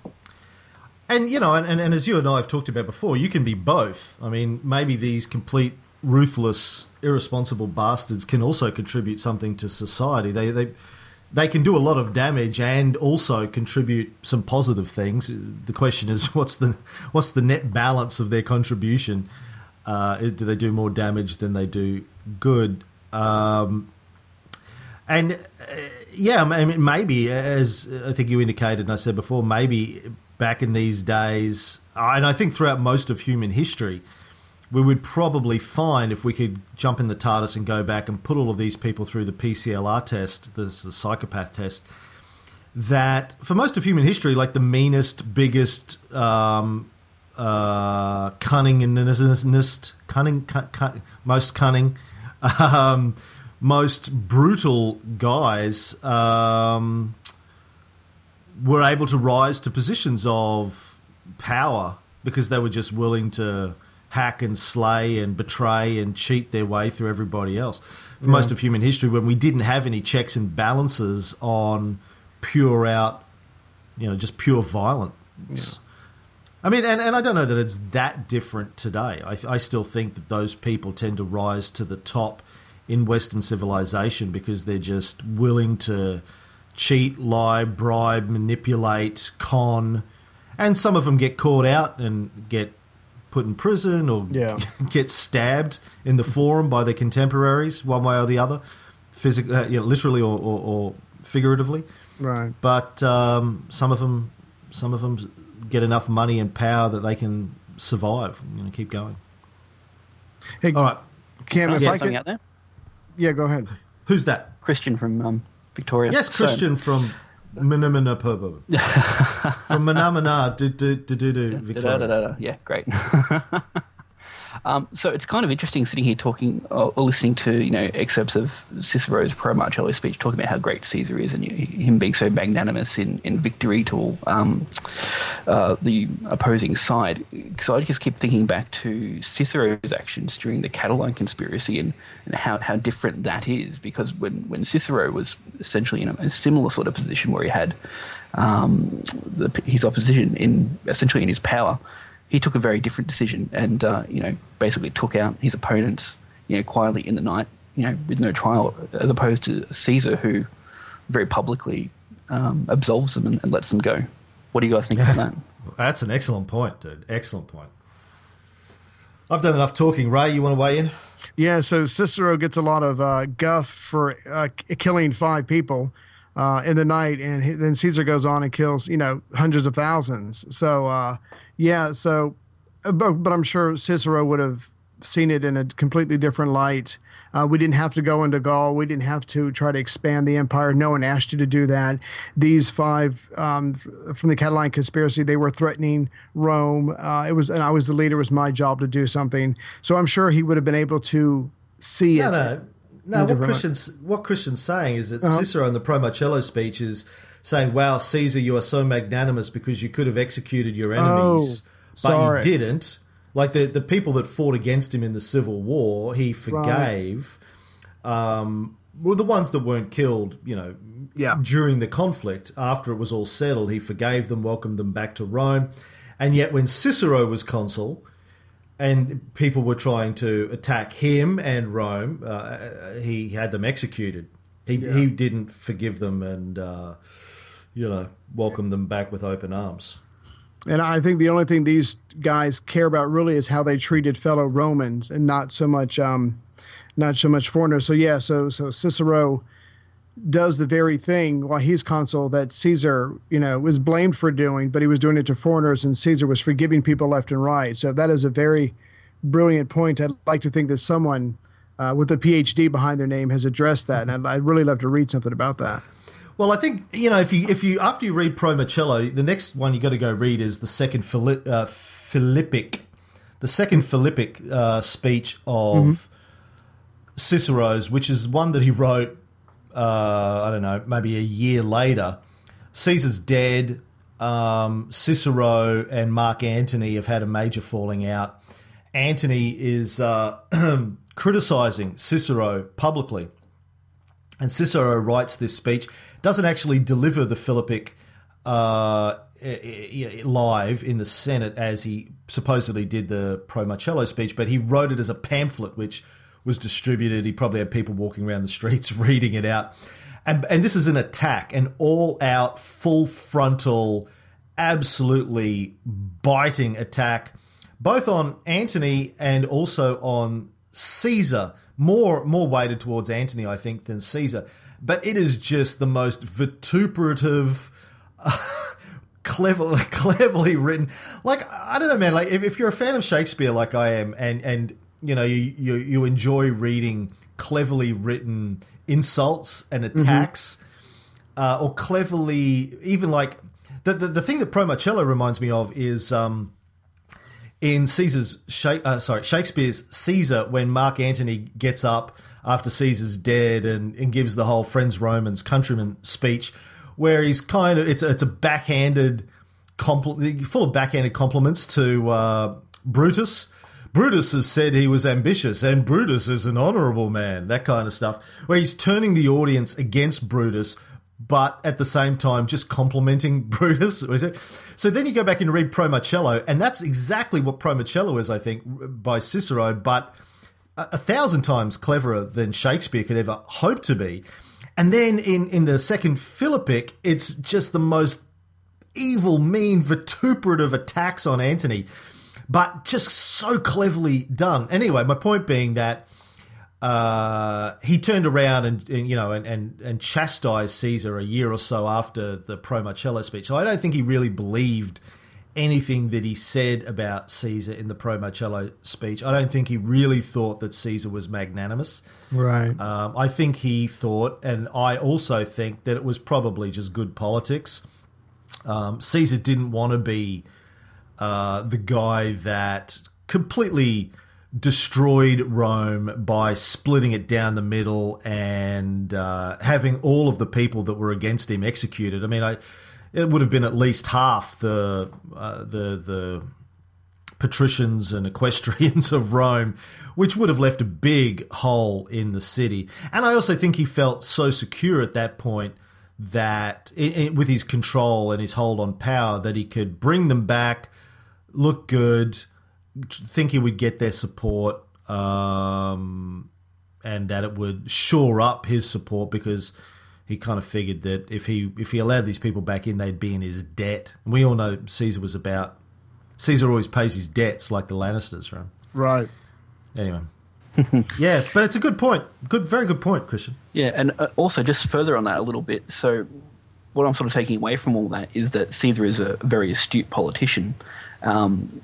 And, you know, and, and, and as you and I have talked about before, you can be both. I mean, maybe these complete, ruthless, irresponsible bastards can also contribute something to society. They they they can do a lot of damage and also contribute some positive things. The question is, what's the what's the net balance of their contribution? Uh, do they do more damage than they do good? Um, and, uh, yeah, I mean, maybe, as I think you indicated and I said before, maybe back in these days, and I think throughout most of human history, we would probably find, if we could jump in the TARDIS and go back and put all of these people through the P C L R test, this is the psychopath test, that for most of human history, like the meanest, biggest, um, uh, cunning and cunning, cun, cun, most cunning, um, most brutal guys um, were able to rise to positions of power because they were just willing to hack and slay and betray and cheat their way through everybody else. For yeah. most of human history, when we didn't have any checks and balances on pure out, you know, just pure violence. Yeah. I mean, and, and I don't know that it's that different today. I, I still think that those people tend to rise to the top in Western civilization because they're just willing to cheat, lie, bribe, manipulate, con, and some of them get caught out and get put in prison or yeah. get stabbed in the forum by their contemporaries, one way or the other, physically, uh, you know, literally or, or, or figuratively. Right. But um, some of them, some of them get enough money and power that they can survive and, you know, keep going. Hey, all right, Cam, if yeah, I could, out there? yeah, go ahead. Who's that? Christian from um, Victoria. Yes, Christian so, from. Manamana Purbo. From Manamana do do do do do Victoria. Da, da, da, da. Yeah, great. Um, so it's kind of interesting sitting here talking or, or listening to you know excerpts of Cicero's pro Marcello speech talking about how great Caesar is and you, him being so magnanimous in, in victory to um, uh, the opposing side. So I just keep thinking back to Cicero's actions during the Catiline conspiracy and, and how, how different that is, because when, when Cicero was essentially in a, a similar sort of position where he had um, the, his opposition in essentially in his power, he took a very different decision and, uh, you know, basically took out his opponents, you know, quietly in the night, you know, with no trial, as opposed to Caesar, who very publicly um, absolves them and, and lets them go. What do you guys think about that? That's an excellent point, dude. Excellent point. I've done enough talking. Ray, you want to weigh in? Yeah, so Cicero gets a lot of uh, guff for uh, killing five people uh, in the night, and he, then Caesar goes on and kills, you know, hundreds of thousands. So, uh, yeah, so, but, but I'm sure Cicero would have seen it in a completely different light. Uh, we didn't have to go into Gaul. We didn't have to try to expand the empire. No one asked you to do that. These five um, from the Catiline conspiracy, they were threatening Rome. Uh, it was, and I was the leader. It was my job to do something. So I'm sure he would have been able to see no, it. No, no. What Christian's what Christian's saying is that uh-huh. Cicero in the Pro Marcello speech is saying, "Wow, Caesar, you are so magnanimous because you could have executed your enemies, oh, but sorry. you didn't." Like the, the people that fought against him in the Civil War, he forgave. Right. Um, well, the ones that weren't killed, you know, yeah. during the conflict, after it was all settled, he forgave them, welcomed them back to Rome. And yet when Cicero was consul and people were trying to attack him and Rome, uh, he had them executed. He, yeah. he didn't forgive them and, uh, you know, welcome them back with open arms. And I think the only thing these guys care about really is how they treated fellow Romans, and not so much, um, not so much foreigners. So yeah, so so Cicero does the very thing while he's consul that Caesar, you know, was blamed for doing, but he was doing it to foreigners, and Caesar was forgiving people left and right. So that is a very brilliant point. I'd like to think that someone uh, with a P H D behind their name has addressed that, and I'd, I'd really love to read something about that. Well, I think, you know, if you if you after you read Pro Marcello, the next one you got to go read is the second Phili- uh, Philippic, the second Philippic uh, speech of mm-hmm. Cicero's, which is one that he wrote, uh, I don't know, maybe a year later. Caesar's dead. Um, Cicero and Mark Antony have had a major falling out. Antony is uh, criticizing Cicero publicly. And Cicero writes this speech, doesn't actually deliver the Philippic uh, live in the Senate as he supposedly did the Pro Marcello speech, but he wrote it as a pamphlet which was distributed. He probably had people walking around the streets reading it out. And, and this is an attack, an all-out, full-frontal, absolutely biting attack, both on Antony and also on Caesar. More more weighted towards Antony, I think, than Caesar. But it is just the most vituperative, uh, clever, cleverly written. Like, I don't know, man. Like, if, if you're a fan of Shakespeare like I am, and, and you know, you, you, you enjoy reading cleverly written insults and attacks, mm-hmm. uh, or cleverly, even like, the, the, the thing that Pro Marcello reminds me of is... Um, In Caesar's, uh, sorry, Shakespeare's Caesar, when Mark Antony gets up after Caesar's dead and, and gives the whole "Friends Romans, countrymen" speech, where he's kind of it's it's a backhanded, compl- full of backhanded compliments to uh, Brutus. Brutus has said he was ambitious, and Brutus is an honourable man. That kind of stuff, where he's turning the audience against Brutus, but at the same time just complimenting Brutus. So then you go back and read Pro Marcello, and that's exactly what Pro Marcello is, I think, by Cicero, but a, a thousand times cleverer than Shakespeare could ever hope to be. And then in, in the second Philippic, it's just the most evil, mean, vituperative attacks on Antony, but just so cleverly done. Anyway, my point being that Uh, he turned around and, and you know and, and, and chastised Caesar a year or so after the Pro Marcello speech. So I don't think he really believed anything that he said about Caesar in the Pro Marcello speech. I don't think he really thought that Caesar was magnanimous. Right. Um, I think he thought, and I also think, that it was probably just good politics. Um, Caesar didn't want to be uh, the guy that completely destroyed Rome by splitting it down the middle and uh, having all of the people that were against him executed. I mean, I it would have been at least half the uh, the the patricians and equestrians of Rome, which would have left a big hole in the city. And I also think he felt so secure at that point that it, it, with his control and his hold on power, that he could bring them back, look good, think he would get their support, um, and that it would shore up his support, because he kind of figured that if he if he allowed these people back in, they'd be in his debt. And we all know Caesar was about Caesar always pays his debts, like the Lannisters, right? Right. Anyway. Yeah, but it's a good point. Good, very good point, Christian. Yeah, and uh, also just further on that a little bit. So what I'm sort of taking away from all that is that Caesar is a very astute politician. Um,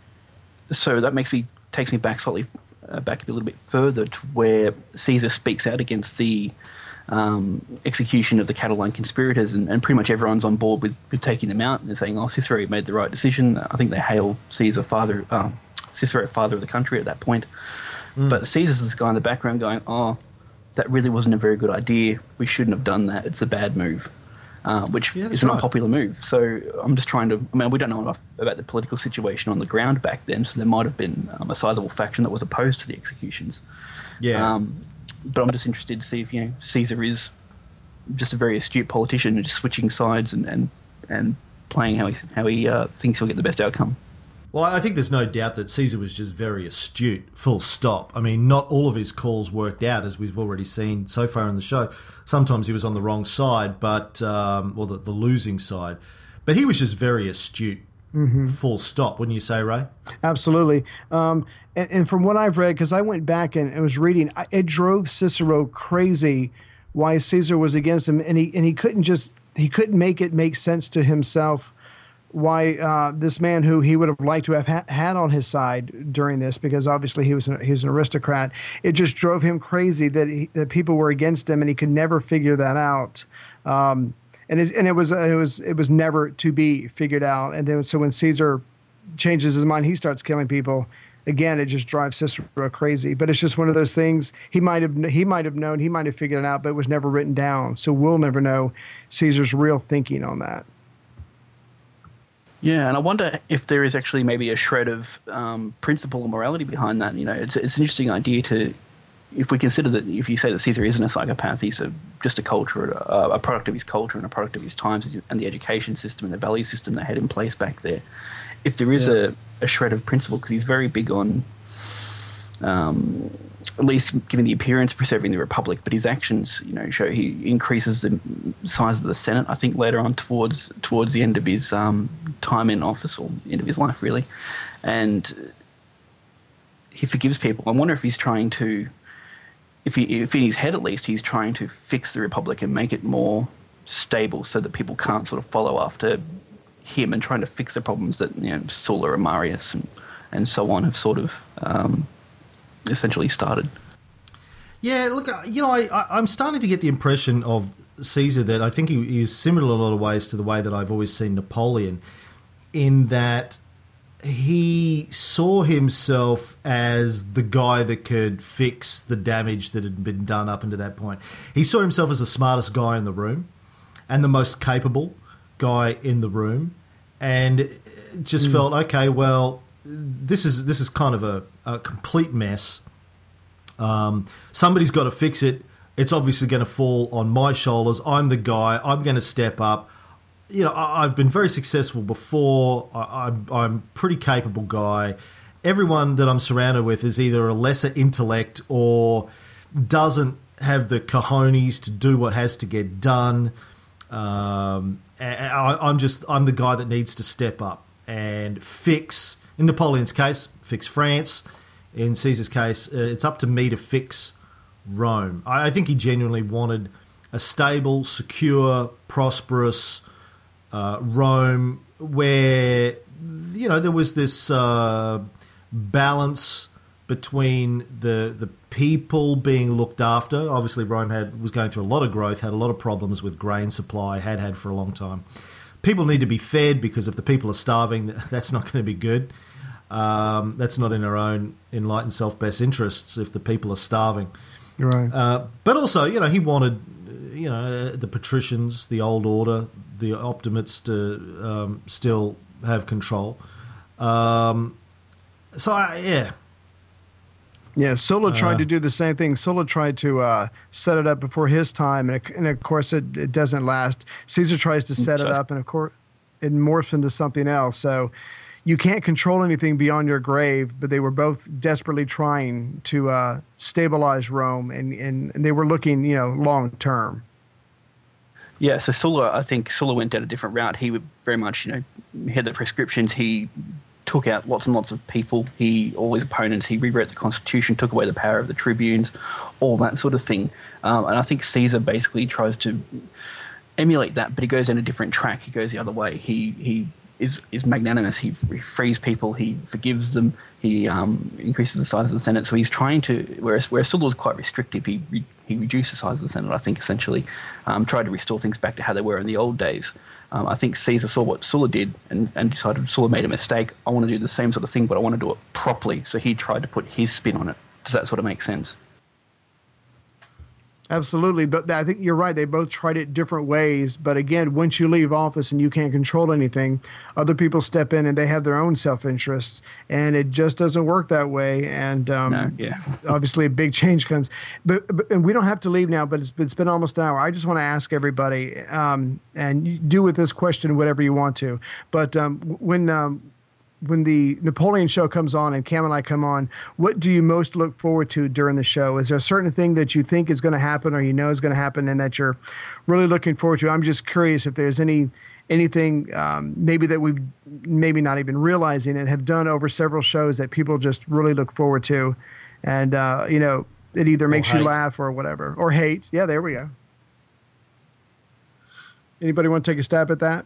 so that makes me takes me back slightly uh, back a little bit further to where Caesar speaks out against the um, execution of the Catiline conspirators, and, and pretty much everyone's on board with, with taking them out and saying, "Oh, Cicero made the right decision." I think they hail Caesar father, uh, Cicero father of the country at that point. Mm. But Caesar's this guy in the background going, "Oh, that really wasn't a very good idea. We shouldn't have done that. It's a bad move." Uh, which yeah, is an right. unpopular move. So I'm just trying to... I mean, we don't know enough about the political situation on the ground back then, so there might have been um, a sizable faction that was opposed to the executions. Yeah. Um, but I'm just interested to see if, you know, Caesar is just a very astute politician and just switching sides and, and, and playing how he, how he uh, thinks he'll get the best outcome. Well, I think there's no doubt that Caesar was just very astute, full stop. I mean, not all of his calls worked out, as we've already seen so far in the show. Sometimes he was on the wrong side, but um, or the, the losing side. But he was just very astute, mm-hmm. full stop, wouldn't you say, Ray? Absolutely. Um, and, and from what I've read, because I went back and, and was reading, it drove Cicero crazy why Caesar was against him, and he and he couldn't just he couldn't make it make sense to himself why uh, this man who he would have liked to have ha- had on his side during this, because obviously he was an, he was an aristocrat. It just drove him crazy that he, that people were against him, and he could never figure that out. Um, and it and it was it was it was never to be figured out. And then so when Caesar changes his mind, he starts killing people. Again, it just drives Cicero crazy. But it's just one of those things. He might have he might have known, he might have figured it out, but it was never written down. So we'll never know Caesar's real thinking on that. Yeah, and I wonder if there is actually maybe a shred of um, principle or morality behind that. You know, it's, it's an interesting idea to, if we consider that, if you say that Caesar isn't a psychopath, he's a, just a culture, a, a product of his culture and a product of his times and the education system and the value system they had in place back there. If there is yeah. a, a shred of principle, because he's very big on, um, at least giving the appearance of preserving the Republic, but his actions, you know, show he increases the size of the Senate, I think, later on towards towards the end of his um, time in office, or the end of his life, really. And he forgives people. I wonder if he's trying to, if, he, if in his head at least, he's trying to fix the Republic and make it more stable so that people can't sort of follow after him, and trying to fix the problems that, you know, Sulla and Marius and, and so on have sort of um, essentially started. Yeah, look, you know, I, I'm starting to get the impression of Caesar that I think he is similar in a lot of ways to the way that I've always seen Napoleon, in that he saw himself as the guy that could fix the damage that had been done up until that point. He saw himself as the smartest guy in the room and the most capable guy in the room, and just mm. felt, okay, well, this is this is kind of a, a complete mess. Um, somebody's got to fix it. It's obviously going to fall on my shoulders. I'm the guy. I'm going to step up. You know, I, I've been very successful before. I, I'm, I'm a pretty capable guy. Everyone that I'm surrounded with is either a lesser intellect or doesn't have the cojones to do what has to get done. Um, I, I'm just I'm the guy that needs to step up and fix. In Napoleon's case, fix France. In Caesar's case, uh, it's up to me to fix Rome. I, I think he genuinely wanted a stable, secure, prosperous uh, Rome where, you know, there was this uh, balance between the the people being looked after. Obviously, Rome had was going through a lot of growth, had a lot of problems with grain supply, had had for a long time. People need to be fed, because if the people are starving, that's not going to be good. Um, that's not in our own enlightened self-best interests if the people are starving. Right. Uh, but also, you know, he wanted, you know, the patricians, the old order, the optimates to um, still have control. Um, so, I, yeah. Yeah, Sulla tried Uh, to do the same thing. Sulla tried to uh, set it up before his time, and, it, and of course it, it doesn't last. Caesar tries to set it up, and of course it morphs into something else. So you can't control anything beyond your grave, but they were both desperately trying to uh, stabilize Rome, and, and, and they were looking, you know, long term. Yeah, so Sulla, I think Sulla went down a different route. He would very much, you know, had the prescriptions. He took out lots and lots of people. He, all his opponents, he rewrote the constitution, took away the power of the tribunes, all that sort of thing. Um, and I think Caesar basically tries to emulate that, but he goes in a different track. He goes the other way. He he is is magnanimous. He, he frees people. He forgives them. He um, increases the size of the Senate. So he's trying to, whereas whereas Sulla was quite restrictive. He re, he reduced the size of the Senate. I think essentially um, tried to restore things back to how they were in the old days. Um, I think Caesar saw what Sulla did and, and decided Sulla made a mistake. I want to do the same sort of thing, but I want to do it properly. So he tried to put his spin on it. Does that sort of make sense? Absolutely, but I think you're right. They both tried it different ways. But again, once you leave office and you can't control anything, other people step in and they have their own self-interests, and it just doesn't work that way. And um, No, yeah. obviously, a big change comes. But, but and we don't have to leave now. But it's, it's been almost an hour. I just want to ask everybody, um, and you do with this question whatever you want to. But um, when um, when the Napoleon show comes on and Cam and I come on, what do you most look forward to during the show? Is there a certain thing that you think is going to happen or you know is going to happen and that you're really looking forward to? I'm just curious if there's any anything um, maybe that we've maybe not even realizing and have done over several shows that people just really look forward to. And, uh, you know, it either makes you laugh or whatever. Or hate. Yeah, there we go. Anybody want to take a stab at that?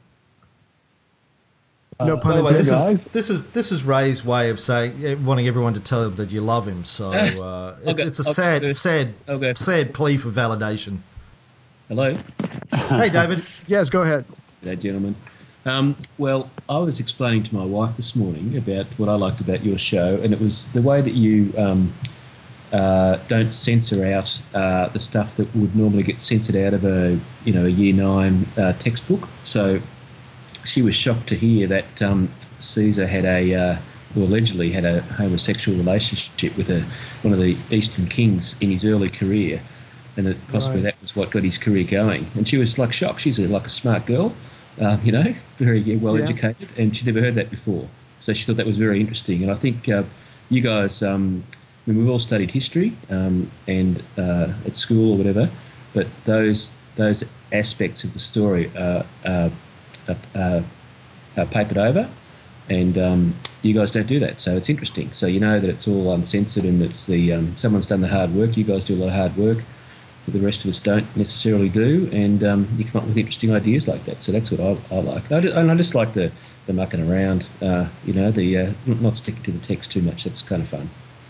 No Uh, pun by the way, this intended. is, this is this is Ray's way of saying, wanting everyone to tell him that you love him. So uh, it's, Okay, it's a okay, sad, okay. sad, Okay. sad plea for validation. Hello. Hey, David. Yes, go ahead. G'day, gentlemen. Um, well, I was explaining to my wife this morning about what I liked about your show, and it was the way that you um, uh, don't censor out uh, the stuff that would normally get censored out of a you know a year nine uh, textbook. So she was shocked to hear that um, Caesar had a, uh, or allegedly had a homosexual relationship with a one of the Eastern kings in his early career, and that possibly Right. that was what got his career going. And she was like shocked. She's a, like a smart girl, um, you know, very yeah, well Yeah. educated, and she'd never heard that before. So she thought that was very interesting. And I think uh, you guys, um, I mean, we've all studied history um, and uh, at school or whatever, but those those aspects of the story are. Uh, Uh, uh, uh, papered over, and um, you guys don't do that, so it's interesting. So you know that it's all uncensored, and it's the um, someone's done the hard work. You guys do a lot of hard work that the rest of us don't necessarily do, and um, you come up with interesting ideas like that. So that's what I, I like. I just, and I just like the, the mucking around, uh, you know, the uh, not sticking to the text too much. That's kind of fun.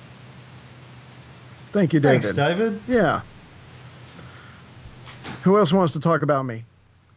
Thank you, David. Thanks, David. Yeah. Who else wants to talk about me?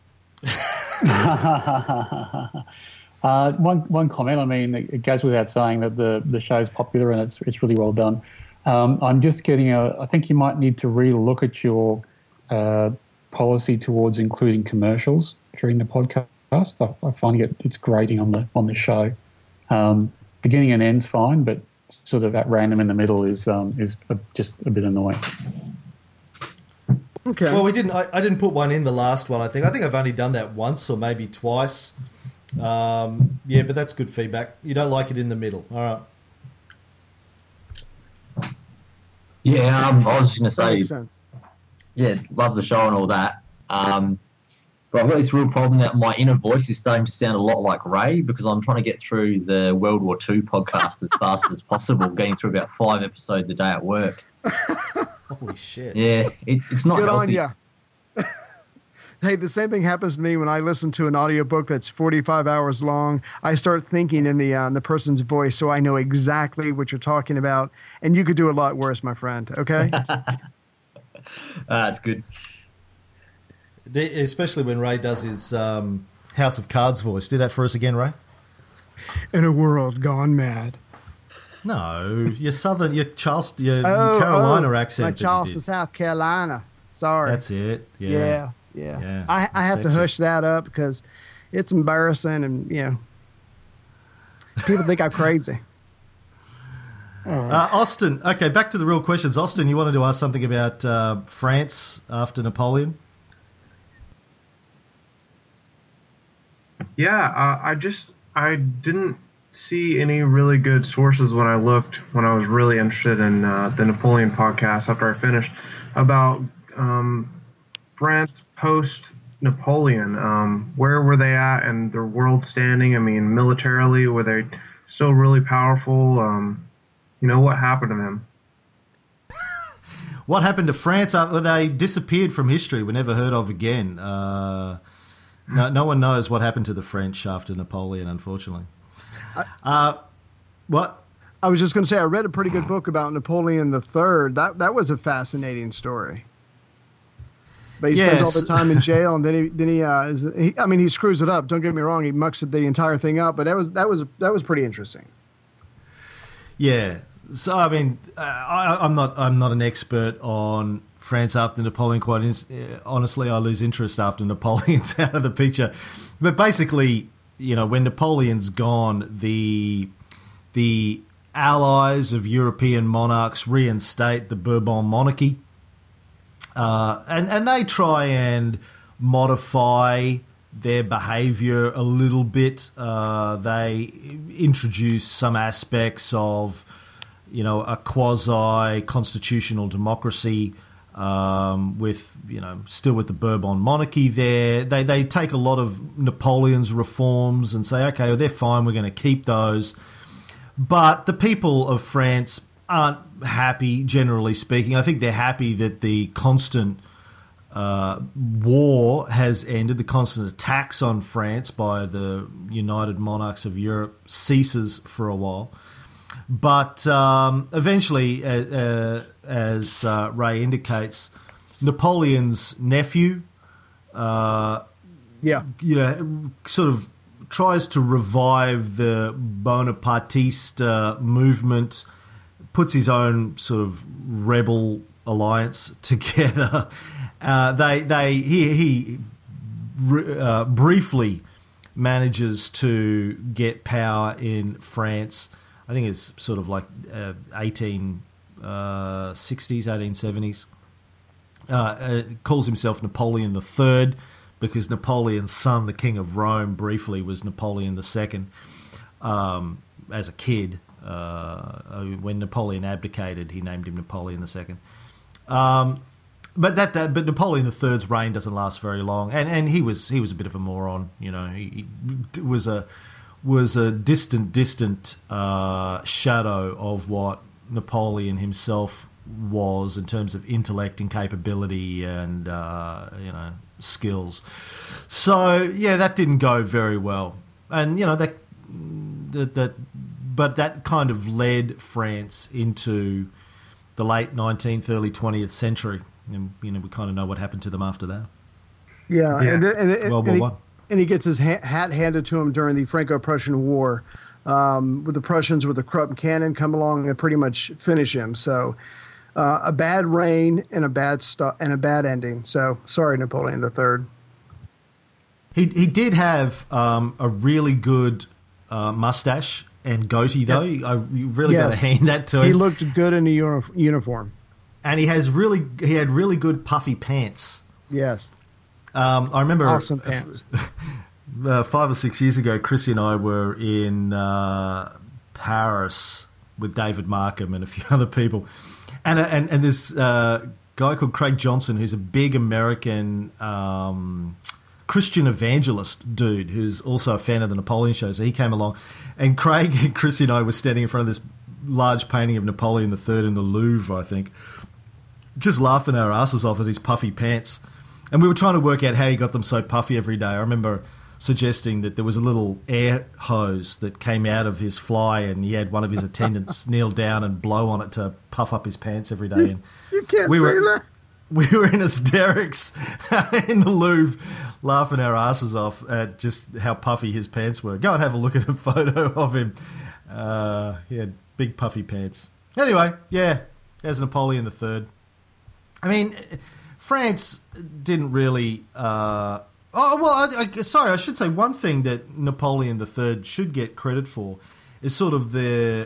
uh, one one comment. I mean, it goes without saying that the the show's popular and it's it's really well done. Um, I'm just getting a. I think you might need to re-look at your uh, policy towards including commercials during the podcast. I, I find it it's grating on the on the show. Um, beginning and end's fine, but sort of at random in the middle is um, is a, just a bit annoying. Okay. Well, we didn't. I, I didn't put one in the last one. I think. I think I've only done that once or maybe twice. Um, yeah, but that's good feedback. You don't like it in the middle. All right. Yeah, um, I was just going to That say, makes sense. yeah, love the show and all that. Um, but I've got this real problem that my inner voice is starting to sound a lot like Ray because I'm trying to get through the World War Two podcast as fast as possible, getting through about five episodes a day at work. Holy shit. Yeah, it, it's not Good on healthy. ya. Hey, the same thing happens to me when I listen to an audiobook that's forty-five hours long. I start thinking in the uh, in the person's voice, so I know exactly what you're talking about. And you could do a lot worse, my friend. Okay. Ah, it's good. The- Especially when Ray does his um, House of Cards voice. Do that for us again, Ray. In a world gone mad. No, your southern, your Charleston, your Oh, Carolina oh, accent. My that you Charleston, did. South Carolina. Sorry. That's it. Yeah. yeah, yeah. Yeah, I, I have to sexy. hush that up because it's embarrassing, and you know, people think I'm crazy. Uh, Austin, okay, back to the real questions. Austin, you wanted to ask something about uh, France after Napoleon? Yeah, uh, I just I didn't see any really good sources when I looked when I was really interested in uh, the Napoleon podcast after I finished about um, France post Napoleon. Um, where were they at and their world standing? I mean, militarily, were they still really powerful? Um, you know, what happened to them? What happened to France? Uh, they disappeared from history. Were never heard of again. Uh, no, no one knows what happened to the French after Napoleon, unfortunately. Uh, what? I was just going to say, I read a pretty good book about Napoleon the Third. That that was a fascinating story. But he spends Yes. all the time in jail, and then he then he, uh, is, he I mean, he screws it up. Don't get me wrong; he mucks the entire thing up. But that was that was that was pretty interesting. Yeah. So I mean, uh, I, I'm not I'm not an expert on France after Napoleon. Quite in, uh, honestly, I lose interest after Napoleon's out of the picture. But basically, you know, when Napoleon's gone, the the allies of European monarchs reinstate the Bourbon monarchy, uh, and and they try and modify their behaviour a little bit. Uh, they introduce some aspects of, you know, a quasi-constitutional democracy um, with, you know, still with the Bourbon monarchy there. They they take a lot of Napoleon's reforms and say, okay, well, they're fine, we're going to keep those. But the people of France aren't happy, generally speaking. I think they're happy that the constant uh, war has ended, the constant attacks on France by the United Monarchs of Europe ceases for a while. But um, eventually, uh, uh, as uh, Ray indicates, Napoleon's nephew, uh, Yeah, you know, sort of tries to revive the Bonapartiste uh, movement, puts his own sort of rebel alliance together. Uh, they, they, he, he uh, briefly manages to get power in France. I think it's sort of like uh, eighteen sixties, eighteen seventies. Uh, uh, calls himself Napoleon the Third because Napoleon's son, the King of Rome, briefly was Napoleon the Second um, as a kid. Uh, when Napoleon abdicated, he named him Napoleon the Second. Um, but that, that, but Napoleon the Third's reign doesn't last very long, and and he was he was a bit of a moron. You know, he, he was a was a distant, distant uh, shadow of what Napoleon himself was in terms of intellect and capability and uh, you know, skills. So yeah, that didn't go very well, and you know that that, that but that kind of led France into the late nineteenth, early twentieth century, and you know we kind of know what happened to them after that. yeah, Yeah. and, and, and, World and, War he, One. and he gets his ha- hat handed to him during the Franco-Prussian War, um, with the Prussians with the Krupp cannon come along and pretty much finish him. So uh, a bad reign and a bad st- and a bad ending. So sorry, Napoleon the Third. He he did have um, a really good uh, mustache and goatee, though. I you really got Yes. to hand that to him. He looked good in a uni- uniform. and he has really he had really good puffy pants. Yes, Um, I remember awesome pants. uh, five or six years ago, Chrissy and I were in uh, Paris with David Markham and a few other people, and and and this uh, guy called Craig Johnson, who's a big American um, Christian evangelist dude, who's also a fan of the Napoleon show. So he came along, and Craig and Chrissy and I were standing in front of this large painting of Napoleon the Third in the Louvre, I think, just laughing our asses off at his puffy pants. And we were trying to work out how he got them so puffy every day. I remember suggesting that there was a little air hose that came out of his fly, and he had one of his attendants kneel down and blow on it to puff up his pants every day. And You can't we say were, that. we were in hysterics in the Louvre, laughing our asses off at just how puffy his pants were. Go and have a look at a photo of him. Uh, he had Big puffy pants. Anyway, yeah, as Napoleon the Third. I mean, France didn't really... Uh, oh, well, I, I, sorry, I should say one thing that Napoleon the Third should get credit for is sort of the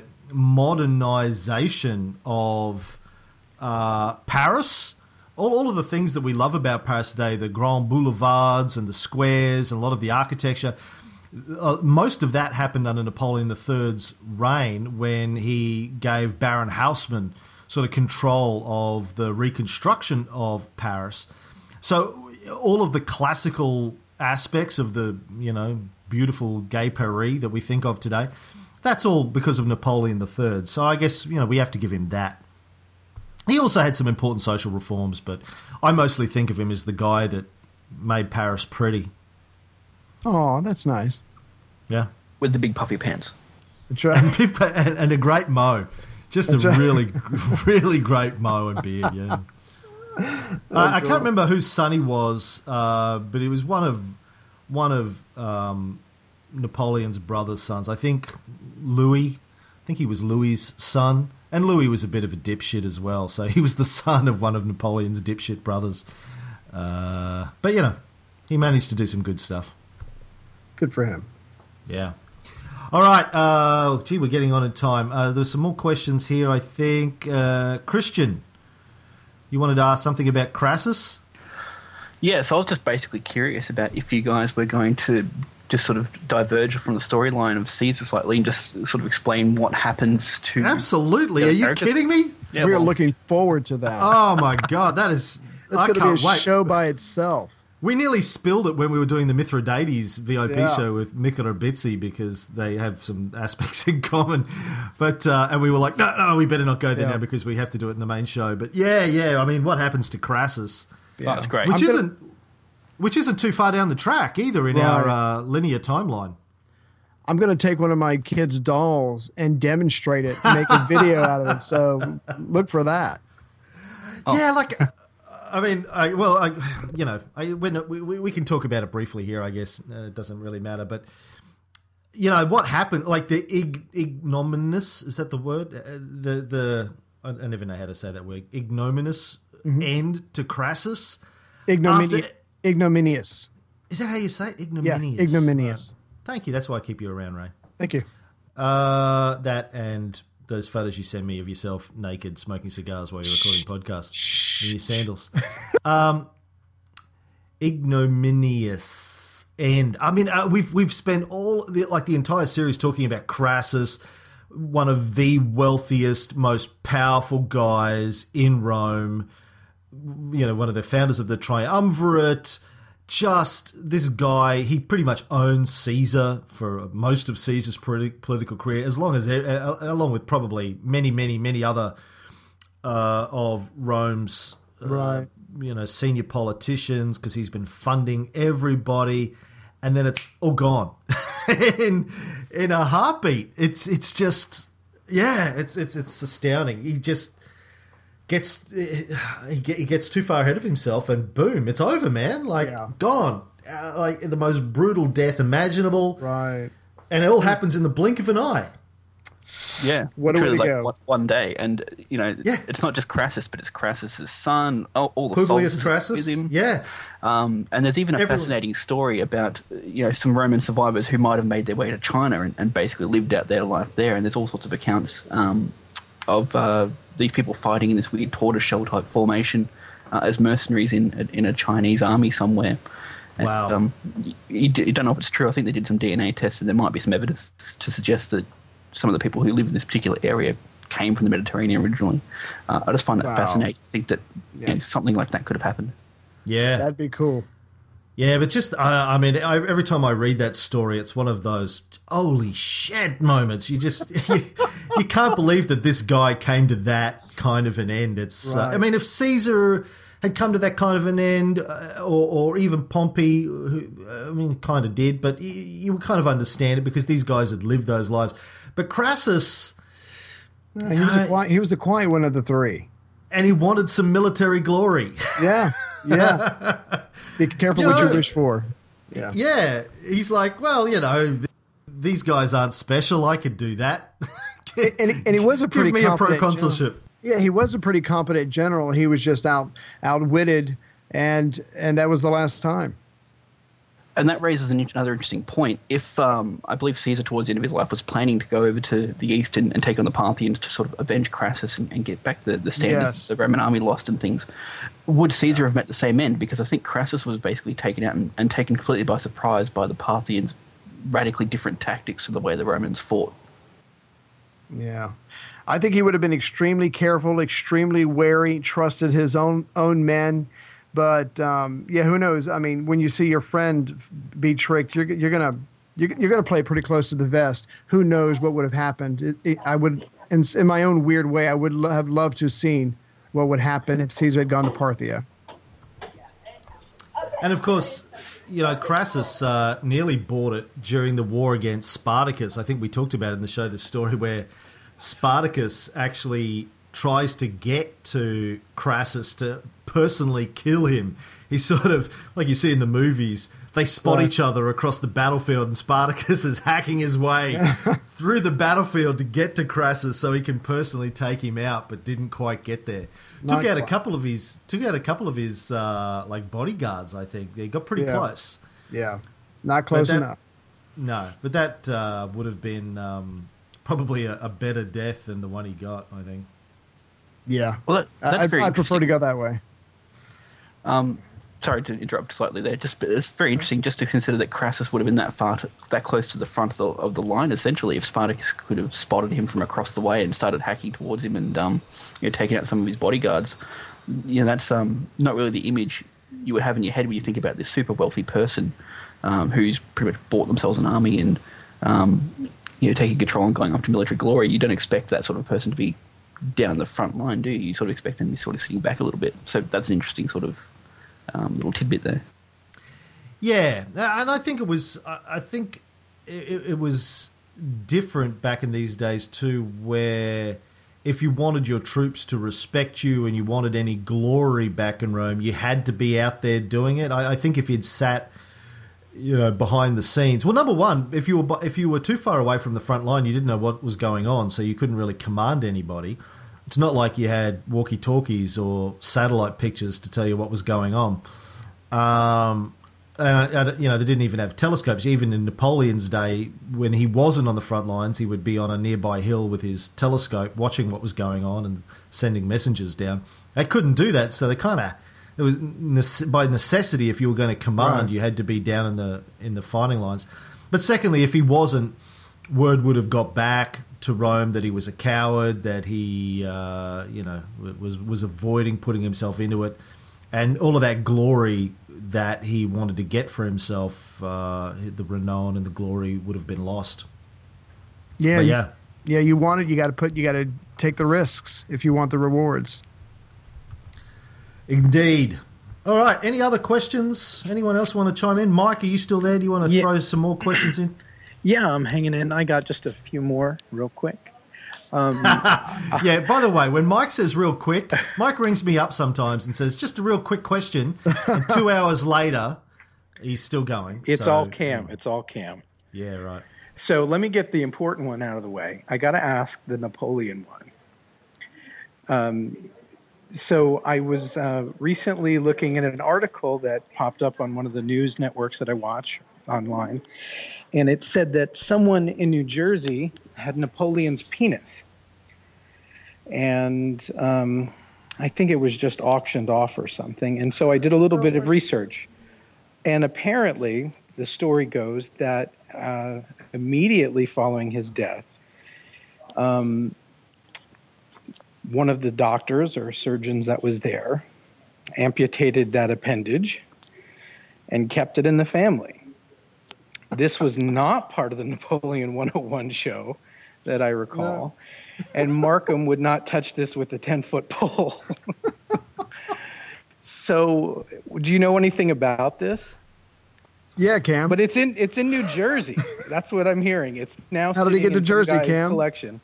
modernization of uh, Paris. All, all of the things that we love about Paris today, the Grand Boulevards and the squares and a lot of the architecture... Uh, most of that happened under Napoleon the Third's reign when he gave Baron Haussmann sort of control of the reconstruction of Paris. So all of the classical aspects of the, you know, beautiful gay Paris that we think of today, that's all because of Napoleon the Third. So I guess, you know, we have to give him that. He also had some important social reforms, but I mostly think of him as the guy that made Paris pretty. Oh, that's nice. Yeah. With the big puffy pants. That's right. and, and a great mo. Just That's a right. really, really great mo and beard, yeah. uh, I can't remember whose son he was, uh, but he was one of one of um, Napoleon's brother's sons. I think Louis. I think he was Louis's son. And Louis was a bit of a dipshit as well. So he was the son of one of Napoleon's dipshit brothers. Uh, but, you know, he managed to do some good stuff. Good for him. Yeah. All right. Uh, gee, we're getting on in time. Uh, there's some more questions here, I think. Uh, Christian, you wanted to ask something about Crassus? Yeah, so I was just basically curious about if you guys were going to just sort of diverge from the storyline of Caesar slightly and just sort of explain what happens to... Absolutely. Are you characters. kidding me? Yeah, we are well, looking forward to that. Oh, my God. That is... That's I going to can't be a wait. show by itself. We nearly spilled it when we were doing the Mithridates V I P Yeah. show with Nicola Bitsi because they have some aspects in common. But uh, and we were like, no, no, we better not go there Yeah. now because we have to do it in the main show. But yeah, yeah, I mean, what happens to Crassus? Oh, that's great. Which I'm gonna- isn't which isn't too far down the track either in Right. our uh, linear timeline. I'm going to take one of my kids' dolls and demonstrate it and make a video out of it. So look for that. Oh. Yeah, like, I mean, I, well, I, you know, I, we're not, we, we we can talk about it briefly here, I guess. Uh, it doesn't really matter. But, you know, what happened, like the ig, ignominious, is that the word? Uh, the, the I, I never know how to say that word. Ignominious end to Crassus. Ignomini- After- ignominious. Is that how you say it? Yeah, Ignominious. ignominious. Uh, thank you. That's why I keep you around, Ray. Thank you. Uh, that and those photos you send me of yourself naked smoking cigars while you're recording podcasts in your sandals. um, ignominious end. I mean, uh, we've we've spent all the, like the entire series talking about Crassus, one of the wealthiest, most powerful guys in Rome. You know, one of the founders of the Triumvirate. Just this guy, he pretty much owns Caesar for most of Caesar's politi- political career, as long as, uh, along with probably many, many, many other uh, of Rome's, uh, Right. you know, senior politicians, because he's been funding everybody, and then it's all gone in in a heartbeat. It's it's just yeah, it's it's it's astounding. He just. Gets he gets too far ahead of himself, and boom, it's over, man. Like Yeah. gone, uh, like the most brutal death imaginable, Right. and it all happens in the blink of an eye. Yeah, What a way truly, to like go. one- One day, and you know, Yeah. it's not just Crassus, but it's Crassus's son. All, all the Publius soldiers Crassus, with him. yeah, Um, and there's even a Everyone- fascinating story about you know some Roman survivors who might have made their way to China and, and basically lived out their life there. And there's all sorts of accounts um, of uh, these people fighting in this weird tortoiseshell type formation uh, as mercenaries in in a Chinese army somewhere. And, Wow. Um, you, you d- you don't know if it's true. I think they did some D N A tests, and there might be some evidence to suggest that some of the people who live in this particular area came from the Mediterranean originally. Uh, I just find that Wow. fascinating. I think that Yeah. you know, something like that could have happened. yeah, That'd be cool. yeah. But just, uh, I mean, I, every time I read that story, it's one of those holy shit moments. You just you, you can't believe that this guy came to that kind of an end. It's, uh, I Right. mean, if Caesar had come to that kind of an end, uh, or, or even Pompey, who, I mean, kind of did, but you, you would kind of understand it because these guys had lived those lives. But Crassus, He was, the quiet, he was the quiet one of the three. and he wanted some military glory. Yeah. Yeah. Be careful You what you know- wish for. Yeah. Yeah, he's like, well, you know, th- these guys aren't special. I could do that. and, and he was a pretty Give me a competent proconsulship. general. Yeah, he was a pretty competent general. He was just out outwitted, and and that was the last time. And that raises an, another interesting point. If um, I believe Caesar, towards the end of his life, was planning to go over to the east and, and take on the Parthians to sort of avenge Crassus and, and get back the, the standards Yes. the Roman army lost and things, would Caesar have met the same end? Because I think Crassus was basically taken out and, and taken completely by surprise by the Parthians' radically different tactics to the way the Romans fought. Yeah. I think he would have been extremely careful, extremely wary, trusted his own own men. But um, yeah, who knows? I mean, when you see your friend be tricked, you're you're gonna you're, you're gonna play pretty close to the vest. Who knows what would have happened? It, it, I would, in, in my own weird way, I would lo- have loved to have seen what would happen if Caesar had gone to Parthia. And of course, you know, Crassus uh, nearly bought it during the war against Spartacus. I think we talked about it in the show, the story where Spartacus actually tries to get to Crassus to personally kill him. He's sort of, like you see in the movies, they spot Right. each other across the battlefield and Spartacus is hacking his way through the battlefield to get to Crassus so he can personally take him out, but didn't quite get there. Not Took out a quite. couple of his took out a couple of his uh, like bodyguards, I think. They got pretty Yeah. close. Yeah, not close that- enough. No, but that uh, would have been um, probably a, a better death than the one he got, I think. Yeah, Well, that, that's I, very I prefer to go that way. Um, sorry to interrupt slightly there. Just but it's very interesting just to consider that Crassus would have been that far, to, that close to the front of the, of the line. Essentially, if Spartacus could have spotted him from across the way and started hacking towards him and um, you know, taking out some of his bodyguards, you know, that's um, not really the image you would have in your head when you think about this super wealthy person um, who's pretty much bought themselves an army and um, you know, taking control and going after military glory. You don't expect that sort of person to be down the front line, do you? You sort of expect them to be sort of sitting back a little bit. So that's an interesting sort of um, little tidbit there. Yeah, and I think it was. I I think it, it was different back in these days too, where if you wanted your troops to respect you and you wanted any glory back in Rome, you had to be out there doing it. I, I think if you'd sat, you know, behind the scenes. Well, number one, if you were if you were too far away from the front line, you didn't know what was going on, so you couldn't really command anybody. It's not like you had walkie-talkies or satellite pictures to tell you what was going on. Um, and uh, you know, they didn't even have telescopes. Even in Napoleon's day, when he wasn't on the front lines, he would be on a nearby hill with his telescope, watching what was going on and sending messengers down. They couldn't do that, so they kind of. It was nece- by necessity. If you were going to command, Right. you had to be down in the in the fighting lines. But secondly, if he wasn't, word would have got back to Rome that he was a coward, that he, uh, you know, was was avoiding putting himself into it, and all of that glory that he wanted to get for himself, uh, the renown and the glory would have been lost. Yeah, But yeah, yeah. You want it, you got to put, you got to take the risks if you want the rewards. indeed. All right. Any other questions? Anyone else want to chime in? Mike, are you still there? Do you want to Yeah. throw some more questions in? Yeah, I'm hanging in. I got just a few more real quick. Um, Yeah, by the way, when Mike says real quick, Mike rings me up sometimes and says, just a real quick question. And two hours later, he's still going. it's So, all Cam. It's all Cam. Yeah, right. So let me get the important one out of the way. I got to ask the Napoleon one. Um, so I was uh, recently looking at an article that popped up on one of the news networks that I watch online. And it said that someone in New Jersey had Napoleon's penis. And um, I think it was just auctioned off or something. And so I did a little bit of research. And apparently, the story goes that uh, immediately following his death, um, one of the doctors or surgeons that was there amputated that appendage and kept it in the family. This was not part of the Napoleon one oh one show that I recall. No. And Markham would not touch this with a ten-foot pole. So, do you know anything about this? Yeah, Cam. But it's in it's in New Jersey. That's what I'm hearing. It's now How did he sitting get to in some Jersey, guy's Cam? collection.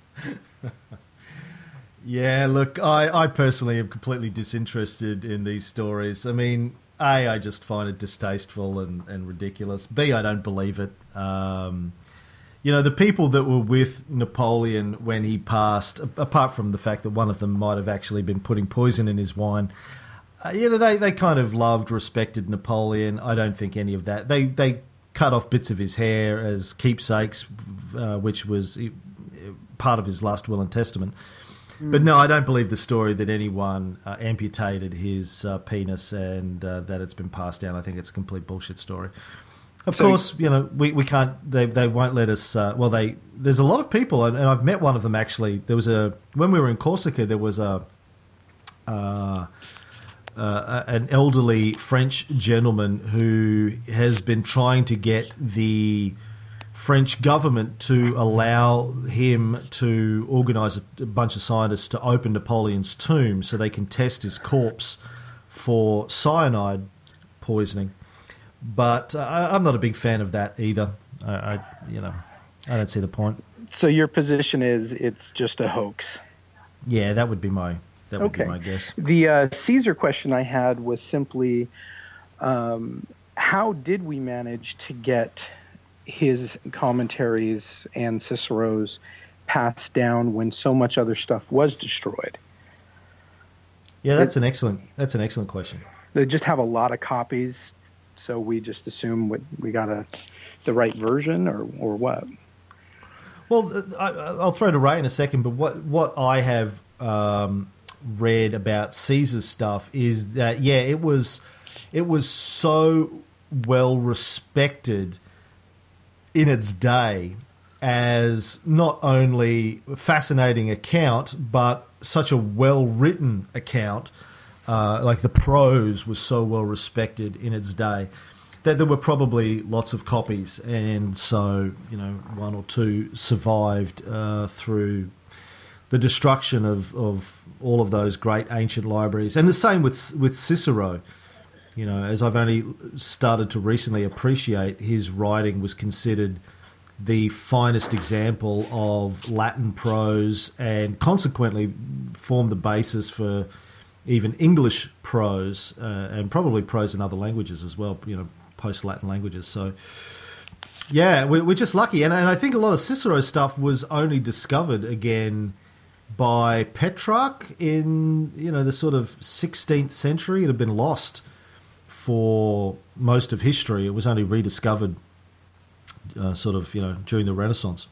Yeah, look, I, I personally am completely disinterested in these stories. I mean, A, I just find it distasteful and, and ridiculous. B, I don't believe it. Um, you know, the people that were with Napoleon when he passed, apart from the fact that one of them might have actually been putting poison in his wine, uh, you know, they, they kind of loved, respected Napoleon. I don't think any of that. They they cut off bits of his hair as keepsakes, uh, which was part of his last will and testament. Mm. But no, I don't believe the story that anyone uh, amputated his uh, penis and uh, that it's been passed down. I think it's a complete bullshit story. Of so, course, you know, we, we can't, they they won't let us, uh, well, they, there's a lot of people, and, and I've met one of them actually. There was a, when we were in Corsica, there was a, uh, uh, an elderly French gentleman who has been trying to get the French government to allow him to organise a bunch of scientists to open Napoleon's tomb so they can test his corpse for cyanide poisoning. But uh, I'm not a big fan of that either. I, I, you know, I don't see the point. So your position is it's just a hoax. Yeah, that would be my that would okay. be my guess. The uh, Caesar question I had was simply, um, how did we manage to get his commentaries and Cicero's passed down when so much other stuff was destroyed? Yeah, that's it, an excellent that's an excellent question. They just have a lot of copies. So we just assume we, we got a the right version, or, or what? Well, I, I'll throw to Ray in a second, but what what I have um, read about Caesar's stuff is that yeah, it was it was so well respected in its day as not only a fascinating account, but such a well written account. Uh, like the prose was so well respected in its day that there were probably lots of copies, and so you know one or two survived uh, through the destruction of, of all of those great ancient libraries. And the same with with Cicero. You know, as I've only started to recently appreciate, his writing was considered the finest example of Latin prose, and consequently formed the basis for even English prose, uh, and probably prose in other languages as well, you know, post-Latin languages. So, yeah, we're, we're just lucky. And, and I think a lot of Cicero's stuff was only discovered again by Petrarch in, you know, the sort of sixteenth century. It had been lost for most of history. It was only rediscovered uh, sort of, you know, during the Renaissance.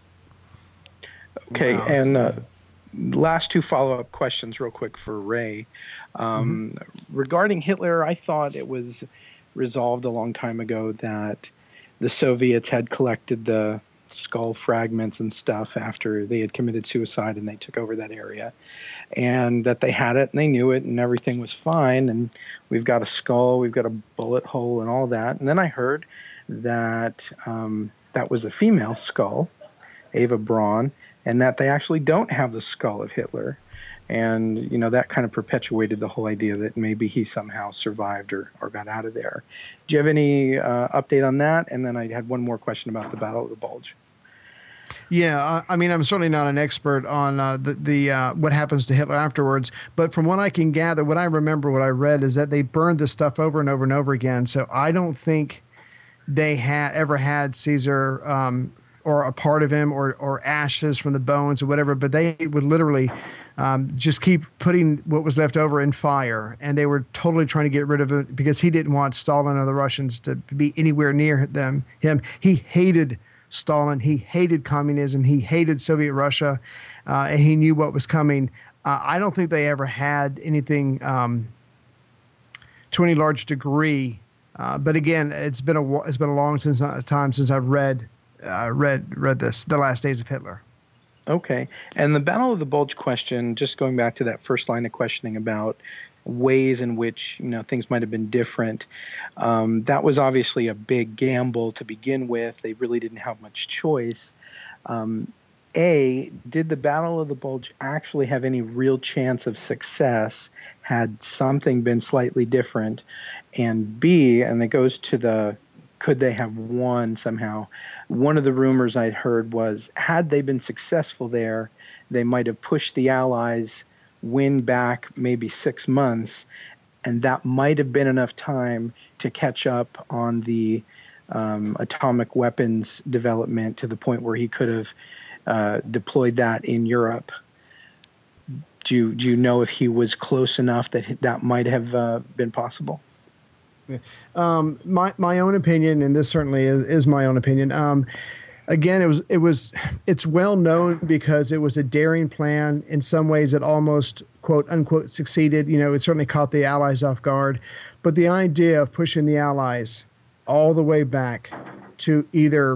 Okay, Wow. and uh, last two follow-up questions real quick for Ray. Um, mm-hmm. Regarding Hitler, I thought it was resolved a long time ago that the Soviets had collected the skull fragments and stuff after they had committed suicide and they took over that area, and that they had it and they knew it and everything was fine, and we've got a skull, we've got a bullet hole and all that. And then I heard that um, that was a female skull, Eva Braun, and that they actually don't have the skull of Hitler. And, you know, that kind of perpetuated the whole idea that maybe he somehow survived or, or got out of there. Do you have any uh, update on that? And then I had one more question about the Battle of the Bulge. Yeah, I, I mean, I'm certainly not an expert on uh, the, the uh, what happens to Hitler afterwards, but from what I can gather, what I remember, what I read, is that they burned this stuff over and over and over again. So I don't think they had ever had Caesar um, or a part of him or, or ashes from the bones or whatever, but they would literally um, just keep putting what was left over in fire, and they were totally trying to get rid of it because he didn't want Stalin or the Russians to be anywhere near them. Him, he hated Stalin, he hated communism, he hated Soviet Russia, uh, and he knew what was coming. Uh, I don't think they ever had anything um, to any large degree, uh, but again, it's been a it's been a long since, uh, time since I've read uh, read read this, The Last Days of Hitler. Okay, and the Battle of the Bulge question, just going back to that first line of questioning about ways in which, you know, things might have been different. Um, that was obviously a big gamble to begin with. They really didn't have much choice. Um, A, did the Battle of the Bulge actually have any real chance of success had something been slightly different? And B, and it goes to the, could they have won somehow? One of the rumors I'd heard was, had they been successful there, they might have pushed the Allies win back maybe six months, and that might have been enough time to catch up on the um, atomic weapons development to the point where he could have uh, deployed that in Europe. Do you, do you know if he was close enough that that might have uh, been possible? Um, my my own opinion, and this certainly is, is my own opinion. Um, again, it was it was it's well known because it was a daring plan. In some ways, it almost quote unquote succeeded. You know, it certainly caught the Allies off guard. But the idea of pushing the Allies all the way back to either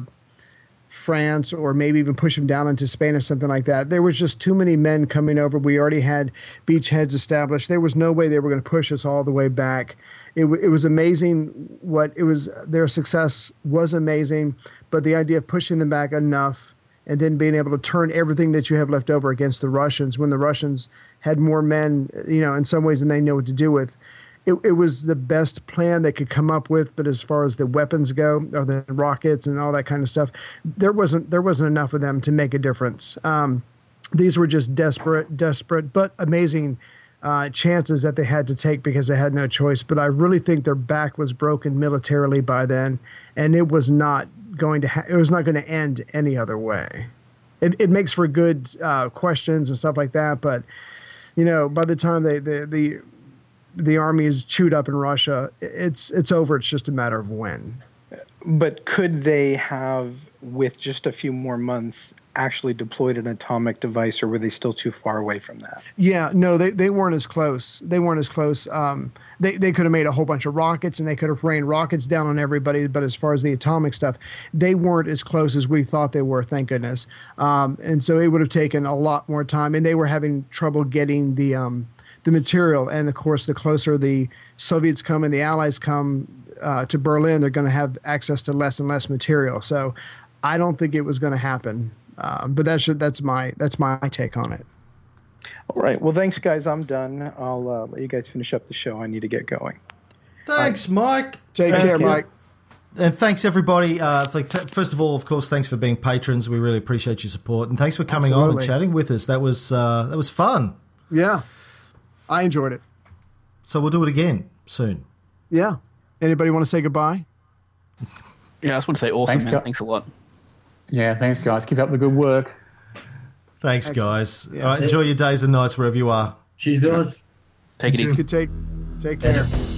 France or maybe even push them down into Spain or something like that. There was just too many men coming over. We already had beachheads established. There was no way they were going to push us all the way back. It, it was amazing what it was. Their success was amazing, but the idea of pushing them back enough and then being able to turn everything that you have left over against the Russians when the Russians had more men, you know, in some ways than they know what to do with. It, it was the best plan they could come up with, but as far as the weapons go, or the rockets and all that kind of stuff, there wasn't there wasn't enough of them to make a difference. Um, these were just desperate, desperate, but amazing uh, chances that they had to take because they had no choice. But I really think their back was broken militarily by then, and it was not going to ha- it was not going to end any other way. It, it makes for good uh, questions and stuff like that, but you know, by the time they the the the army is chewed up in Russia, it's it's over. It's just a matter of when. But could they have, with just a few more months, actually deployed an atomic device, or were they still too far away from that? Yeah, no, they, they weren't as close. They weren't as close. Um, they, they could have made a whole bunch of rockets, and they could have rained rockets down on everybody, but as far as the atomic stuff, they weren't as close as we thought they were, thank goodness. Um, and so it would have taken a lot more time, and they were having trouble getting the um, the material. And, of course, the closer the Soviets come and the Allies come uh, to Berlin, they're going to have access to less and less material. So I don't think it was going to happen. Uh, but that's that's my that's my take on it. All right. Well, thanks, guys. I'm done. I'll uh, let you guys finish up the show. I need to get going. Thanks, Mike. Take Thank care, you. Mike. And thanks, everybody. Uh, th- th- first of all, of course, thanks for being patrons. We really appreciate your support. And thanks for coming Absolutely. on and chatting with us. That was uh, that was fun. Yeah, I enjoyed it. So we'll do it again soon. Yeah. Anybody want to say goodbye? Yeah, I just want to say awesome, Thanks, man. Scott. Thanks a lot. Yeah, thanks, guys. Keep up the good work. Thanks, guys. Yeah. All right, enjoy your days and nights wherever you are. Cheers, guys. Take it easy. Good take, take care.